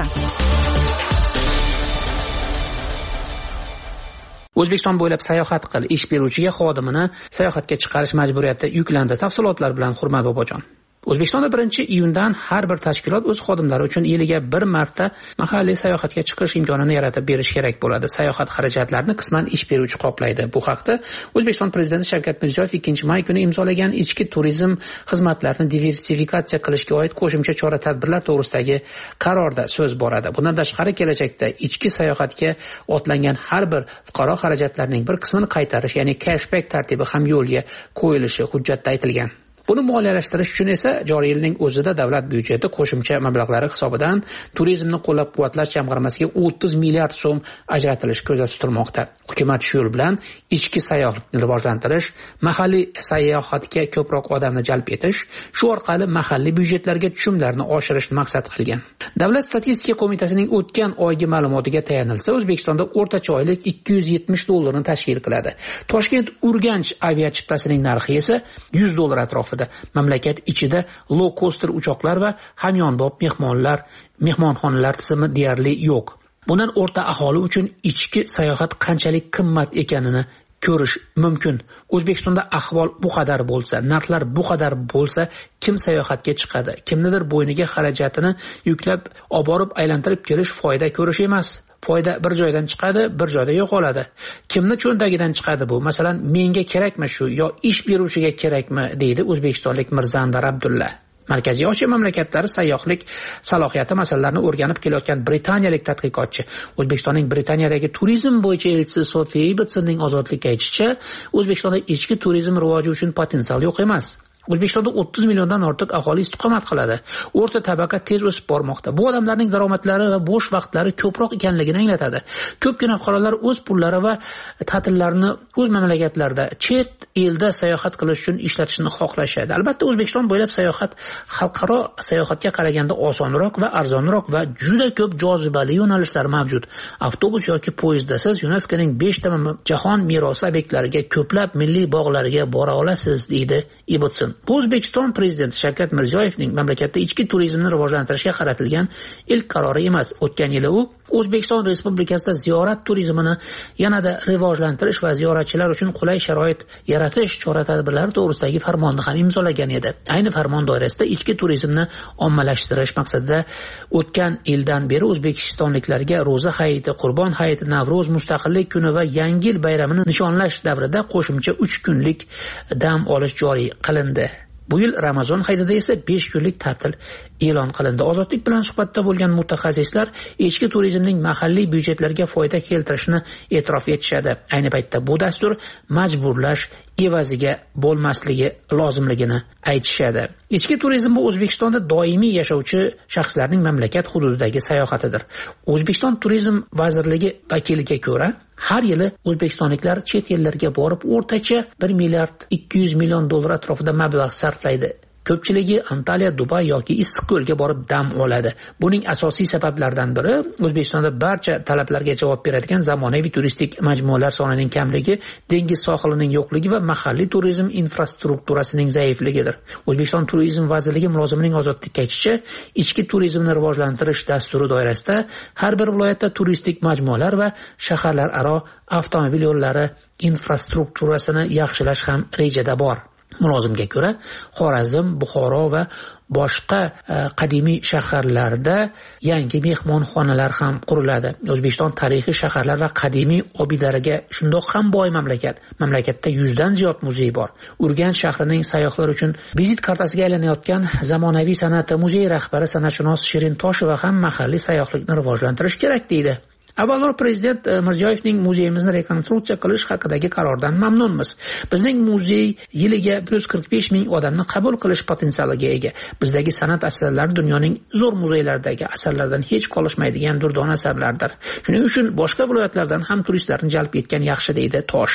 O'zbekiston bo'ylab sayohat qil, ish beruvchiga xodimini sayohatga chiqarish majburiyati yuklandi. Tafsilotlar bilan Hurmat Bobojon. O'zbekistonda birinchi iyundan har bir tashkilot o'z xodimlari uchun yiliga bir marta mahalliy sayohatga chiqish imkonini yaratib berish kerak bo'ladi. Sayohat xarajatlarini qisman ish beruvchi qoplaydi. Bu haqda O'zbekiston prezidenti Shavkat Mirziyoyev ikkinchi may kuni imzolagan ichki turizm xizmatlarini diversifikatsiya qilishga oid qo'shimcha chora-tadbirlar to'g'risidagi qarorda so'z boradi. Bundan tashqari kelajakda ichki sayohatga otlangan har bir fuqaro xarajatlarining bir qismini qaytarish, ya'ni cashback tartibi ham yo'lga qo'yilishi hujjatda aytilgan. Buni moliyalashtirish uchun esa joriy yilning o'zida davlat byudjeti qo'shimcha mablag'lari hisobidan turizmni qo'llab-quvvatlash jamg'armasiga o'ttiz milliard so'm ajratilishi ko'zda tutilmoqda. Hukumat shu yo'l bilan ichki sayohatni rivojlantirish, mahalliy sayohatga ko'proq odamni jalb etish, shu orqali mahalliy byudjetlarga tushumlarni oshirishni maqsad qilgan. Davlat statistika qo'mitasining o'tgan oygi ma'lumotiga tayanilsa, O'zbekistonda o'rtacha oylik ikki yuz yetmish dollarni tashkil qiladi. Toshkent-Urganch aviachiptasining narxi esa yuz dollar atrofida. Mamlakat ichida low coaster uchoqlar va hamyonbop mehmonlar, mehmonxonalar tizimi deyarli yo'q. Bundan o'rta aholi uchun ichki sayohat qanchalik qimmat ekanini ko'rish mumkin. O'zbekistonda ahvol bu qadar bo'lsa, narxlar bu qadar bo'lsa, kim sayohatga chiqadi? Kimnidir bo'yniga xarajatini yuklab, olib borib aylantirib kelish foyda ko'rish emas. Foyda bir joydan chiqadi, bir joyda yo'qoladi. Kimni cho'ntagidan chiqadi bu? Masalan, menga kerakmi shu yo ish beruvchiga kerakmi, deydi o'zbekistonlik Mirzanvar Abdulla. Markaziy Osiyo mamlakatlari sayyohlik salohiyati masalalarini o'rganib kelayotgan britaniyalik tadqiqotchi O'zbekistonning Britaniyadagi turizm bo'yicha elchisi Sofiya Ibitsonning ozodlikka aytishicha, O'zbekistonda ichki turizm rivoji uchun potensial yo'q emas. O'zbekistonda o'ttiz milliondan ortiq aholi istiqomat qiladi. O'rta tabaqa tez o'sib bormoqda. Bu odamlarning daromadlari va bo'sh vaqtlari ko'proq ekanligini anglatadi. Ko'pgina fuqarolar o'z pullari va ta'tillarini o'z mamlakatlarida, chet elda sayohat qilish uchun ishlatishni xohlashadi. Albatta, O'zbekiston bo'ylab sayohat xalqaro sayohatga qaraganda osonroq va arzonroq va juda ko'p jozibali yo'nalishlar mavjud. Avtobus yoki poyezdda siz YuNESKOning besh ta jahon merosi obyektlariga, ko'plab milliy bog'larga bora olasiz, deydi Ibitson. Bu O'zbekiston prezidenti Shavkat Mirziyoyevning mamlakatda ichki turizmni rivojlantirishga qaratilgan ilk qarori emas. O'tgan yili u O'zbekiston Respublikasida ziyorat turizmini yanada rivojlantirish va ziyoratchilar uchun qulay sharoit yaratish chora-tadbirlari to'g'risidagi farmonni ham imzolagan edi. Ayni farmon doirasida ichki turizmni ommalashtirish maqsadida o'tgan yildan beri o'zbekistonliklarga Ro'za hayiti, Qurbon hayiti, Navro'z, Mustaqillik kuni va Yangi yil bayramini nishonlash davrida qo'shimcha uch kunlik dam olish joriy qilindi. Bu yil Ramazon hayitida esa besh kunlik ta'til e'lon qilindi. Ozodlik bilan suhbatda bo'lgan mutaxassislar ichki turizmning mahalliy byudjetlarga foyda keltirishini e'tirof etishadi. Ayni paytda bu dastur majburlash evaziga bo'lmasligi lozimligini aytishadi. Ichki turizm bu O'zbekistonda doimiy yashovchi shaxslarning mamlakat hududidagi sayohatidir. O'zbekiston turizm vazirligi vakiliga ko'ra, har yili o'zbekistonliklar chet ellarga borib o'rtacha bir milliard ikki yuz million dollar atrofida mablag' sarflaydi. Ko'pchiligi Antaliya, Dubay yoki Issiqko'lga borib dam oladi. Buning asosiy sabablaridan biri O'zbekistonda barcha talablarga javob beradigan zamonaviy turistik majmualar sonining kamligi, dengiz sohilining yo'qligi va mahalliy turizm infrastrukturasining zaifligidir. O'zbekiston turizm vazirligi mulozimining Ozodlikka aytishicha, ichki turizmni rivojlantirish dasturi doirasida har bir viloyatda turistik majmualar va shaharlararo avtomobil yo'llari infrastrukturasini yaxshilash ham rejada bor. Mulozimga ko'ra, Xorazm, Buxoro va boshqa qadimiy shaharlarda yangi mehmonxonalar ham quriladi. O'zbekiston tarixiy shaharlar va qadimiy obidalarga shundoq ham boy mamlakat. Mamlakatda yuzdan ziyod muzey bor. Urganch shahrining sayyohlar uchun vizit kartasiga aylanayotgan zamonaviy san'at muzeyi rahbari san'atshunos Shirin Tosheva ham mahalliy sayyohlikni rivojlantirish kerak deydi. Avvalroq prezident Mirziyoyevning muzeyimizni rekonstruksiya qilish haqidagi qarordan mamnunmiz. Bizning muzey yiliga bir yuz qirq besh ming odamni qabul qilish potensialiga ega. Bizdagi san'at asarlari dunyoning zo'r muzeylaridagi asarlardan hech qolishmaydigan durdona asarlardir. Shuning uchun boshqa viloyatlardan ham turistlarni jalb etgan yaxshi, deydi Tosheva.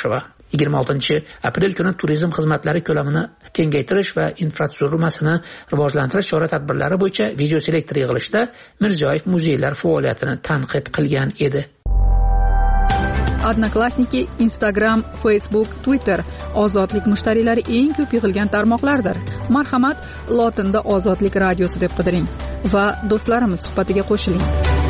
yigirma oltinchi aprel kuni turizm xizmatlari ko'lamini kengaytirish va infratuzilmasini rivojlantirish chora-tadbirlari bo'yicha videoselektor yig'ilishida Mirziyoyev muzeylar faoliyatini tanqid qilgan edi. Odnoklassniki, Instagram, Facebook, Twitter ozodlik mushtariylari eng ko'p yig'ilgan tarmoqlardir. Marhamat, lotinda Ozodlik radiosi deb qidiring va do'stlarimiz suhbatiga qo'shiling.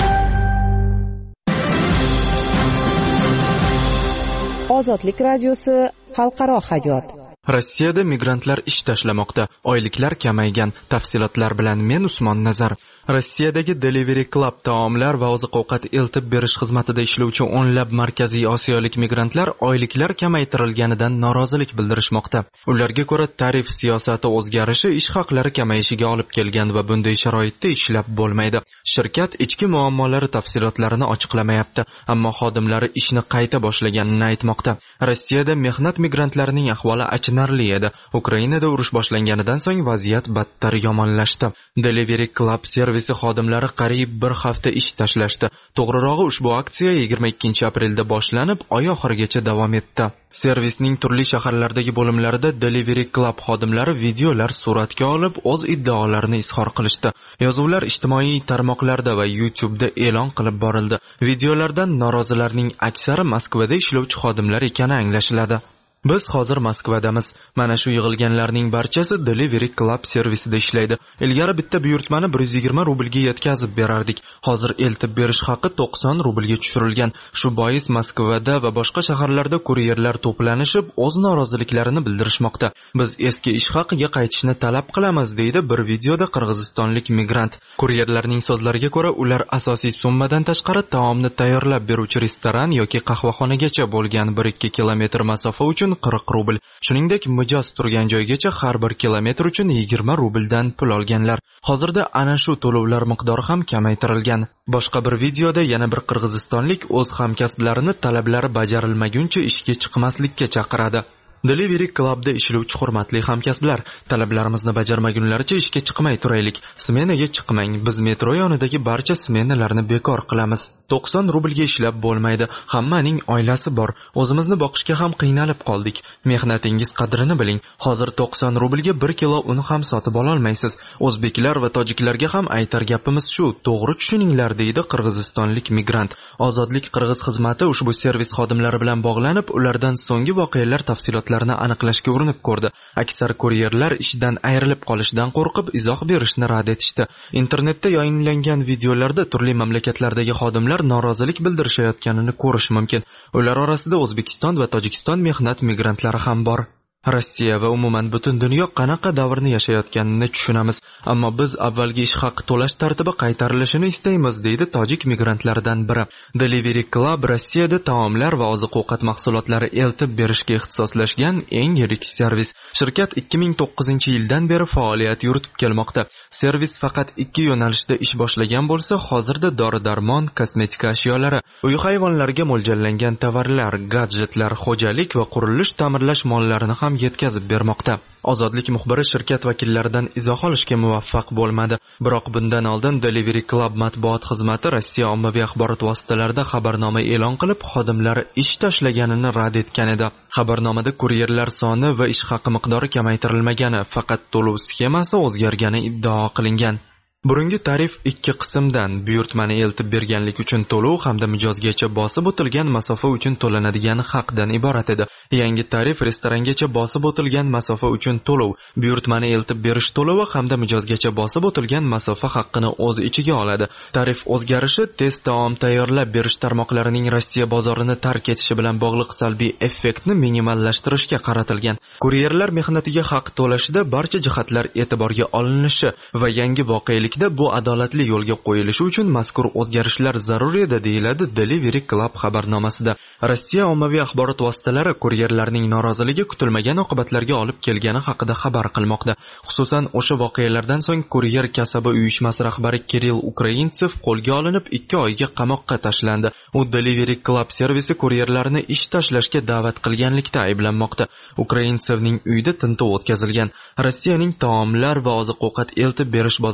Ozodlik radiosi xalqaro hayot. Rossiyada migrantlar ish tashlamoqda, oyliklar kamaygan. Tafsilotlar bilan men Usmon Nazar. Rossiyadagi Delivery Club taomlar va oziq-ovqat eltib berish xizmatida ishlovchi o'nlab markaziy osiyolik migrantlar oyliklar kamaytirilganidan norozilik bildirishmoqda. Ularga ko'ra, tarif siyosati o'zgarishi ish haqlari kamayishiga olib kelgan va bunday sharoitda ishlab bo'lmaydi. Shirkat ichki muammolari tafsilotlarini ochiqlamayapti, ammo xodimlari ishni qayta boshlaganini aytmoqda. Rossiyada mehnat migrantlarining ahvoli achinarli edi. Ukrainada urush boshlanganidan so'ng vaziyat battar yomonlashdi. Delivery Club servisi xodimlari qariyb bir hafta ish tashlashdi. To'g'rirog'i, ushbu aksiya yigirma ikkinchi aprelda boshlanib, oy oxirigacha davom etdi. Servisning turli shaharlardagi bo'limlarida Delivery Club xodimlari videolar suratga olib, o'z iddaolarini izhor qilishdi. Yozuvlar ijtimoiy tarmoqlarda va YouTube'da e'lon qilib borildi. Videolardan norozilarning aksari Moskvada ishlovchi xodimlar ekani anglashiladi. Biz hozir Moskvadamiz. Mana shu yig'ilganlarning barchasi Delivery Club servisida ishlaydi. Ilgari bitta buyurtmani bir yuz yigirma rublga yetkazib berardik. Hozir eltib berish haqi to'qson rublga tushirilgan. Shu bois Moskvada va boshqa shaharlarda kuryerlar to'planishib, o'z noroziliklarini bildirishmoqda. Biz eski ish haqiga qaytishni talab qilamiz, deydi bir videoda qirg'izistonlik migrant. Kuryerlarning so'zlariga ko'ra, ular asosiy summadan tashqari taomni tayyorlab beruvchi restoran yoki qahvaxonagacha bo'lgan bir ikki kilometr masofa uchun qirq rubl. Shuningdek, mijoz turgan joygacha har bir kilometr uchun yigirma rubldan pul olganlar. Hozirda ana shu to'lovlar miqdori ham kamaytirilgan. Boshqa bir videoda yana bir qirg'izistonlik o'z hamkasblarini talablari bajarilmaguncha ishga chiqmaslikka chaqiradi. Delivery Clubda ishlovchi hurmatli hamkasblar, talablarimizni bajarmagunlaricha ishga chiqmay turaylik. Smenaga chiqmang. Biz metro yonidagi barcha smenalarni bekor qilamiz. to'qson rublga ishlab bo'lmaydi. Hammaning oilasi bor. O'zimizni boqishga ham qiynalib qoldik. Mehnatingiz qadrini biling. Hozir to'qson rublga bir kilo un ham sotib ola olmaysiz. O'zbeklar va tojiklarga ham aytar gapimiz shu. To'g'ri tushuninglar, deydi qirg'izistonlik migrant. Ozodlik qirg'iz xizmati ushbu servis xodimlari bilan bog'lanib, ulardan so'nggi voqealar tafsilotlarini aniqlashga urinib ko'rdi. Aksar kuryerlar ishdan ayrilib qolishdan qo'rqib izoh berishni rad etishdi. Internetda yayinlangan videolarda turli mamlakatlardagi xodimlar norozilik bildirishayotganini ko'rish mumkin. Ular orasida O'zbekiston va Tojikiston mehnat migrantlari ham bor. Rossiya va umuman butun dunyo qanaqa davrni yashayotganini tushunamiz, ammo biz avvalgi ish haqi to'lash tartibi qaytarilishini istaymiz, deydi tojik migrantlaridan biri. Delivery Club Rossiyada taomlar va oziq-ovqat mahsulotlari eltib berishga ixtisoslashgan eng yirik servis. Shirkat ikki ming to'qqizinchi yildan beri faoliyat yuritib kelmoqda. Servis faqat ikki yo'nalishda ish boshlagan bo'lsa, hozirda dori-darmon, kosmetika ashyolari, uy hayvonlariga mo'ljallangan tovarlar, gadjetlar, xo'jalik va qurilish ta'mirlash mollarini ham yetkazib bermoqda. Ozodlik muxbiri shirkat vakillaridan izoh olishga muvaffaq bo'lmadi. Biroq bundan oldin Delivery Club matbuot xizmati Rossiya ommaviy axborot vositalarida xabarnoma e'lon qilib, xodimlari ish tashlaganini rad etgan edi. Xabarnomada kuryerlar soni va ish haqi miqdori kamaytirilmagani, faqat to'lov sxemasi o'zgargani iddao qilingan. Burungi tarif ikki qismdan buyurtmani eltib berganlik uchun to'lov hamda mijozgacha bosib o'tilgan masofa uchun to'lanadigan haqdan iborat edi. Yangi tarif restorangacha bosib o'tilgan masofa uchun to'lov, buyurtmani eltib berish to'lovi hamda mijozgacha bosib o'tilgan masofa haqqini o'z ichiga oladi. Tarif o'zgarishi tez taom tayyorlab berish tarmoqlarining Rossiya bozorini tark etishi bilan bog'liq salbiy effektni minimallashtirishga qaratilgan. Kuryerlar mehnatiga haq to'lashida barcha jihatlar e'tiborga olinishi va yangi voqelik bu adolatli yo'lga qo'yilishi uchun mazkur o'zgarishlar zarur edi, deyiladi Delivery Club xabarnomasida. Rossiya ommaviy axborot vositalari kuryerlarning noroziligi kutilmagan oqibatlarga olib kelgani haqida xabar qilmoqda. Xususan, o'sha voqealardan so'ng kuryer kasaba uyushmasi rahbari Kirill Ukraintsev qo'lga olinib, ikki oyga qamoqqa tashlandi. U Delivery Club servisi kuryerlarini ish tashlashga da'vat qilganlikda ayblanmoqda. Ukraintsevning uyida tintuv o'tkazilgan. Rossiyaning taomlar va oziq-ovqat eltib berish bozorida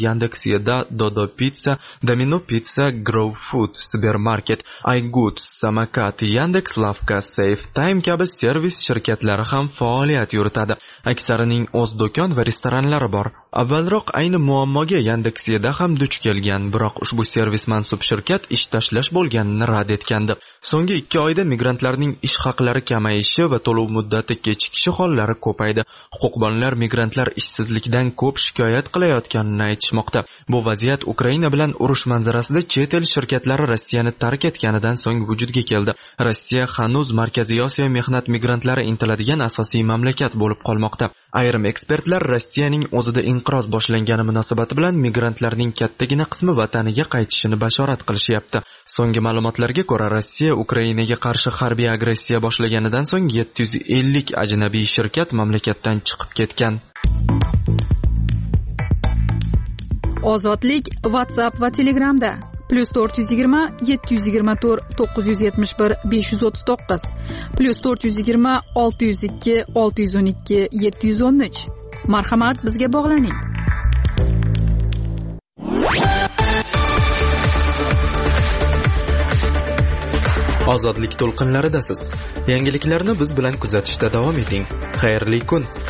Yandex.Eda, Dodo Pizza, Domino Pizza, Grow Food, Supermarket, iGood, Samokat, Yandex Lavka, Safe Time kabi servis shirkatlari ham faoliyat yuritadi. Aksarining o'z do'kon va restoranlari bor. Avvalroq ayni muammoga Yandex.Eda ham duch kelgan, biroq ushbu servis mansub shirkat ish tashlash bo'lganini rad etgandi. So'nggi ikki oyda migrantlarning ish haqlari kamayishi va to'lov muddati kechikishi hollari ko'paydi. Huquqbonlar migrantlar ishsizlikdan ko'p shikoyat qilayotganini aytishmoqda. Bu vaziyat Ukraina bilan urush manzarasida chet el shirkatlari Rossiyani tark etganidan so'ng vujudga keldi. Rossiya hanuz Markaziy Osiyo mehnat migrantlari intiladigan asosiy mamlakat bo'lib qolmoqda. Ayrim ekspertlar Rossiyaning o'zida inqiroz boshlangani munosabati bilan migrantlarning kattagina qismi vataniga qaytishini bashorat qilishyapti. So'nggi ma'lumotlarga ko'ra, Rossiya Ukrainaga qarshi harbiy agressiya boshlaganidan so'ng yetti yuz ellik ajnabiy shirkat mamlakatdan chiqib ketgan. Ozodlik WhatsApp va Telegramda plus to'rt yuz yigirma yetti yuz yigirma to'rt to'qqiz yuz yetmish bir besh yuz o'ttiz to'qqiz plus to'rt yuz yigirma olti yuz ikki olti yuz o'n ikki yetti yuz o'n uch. Marhamat, bizga bog'laning. Ozodlik to'lqinlaridasiz. Yangiliklarni biz bilan kuzatishda davom eting. Xayrli kun.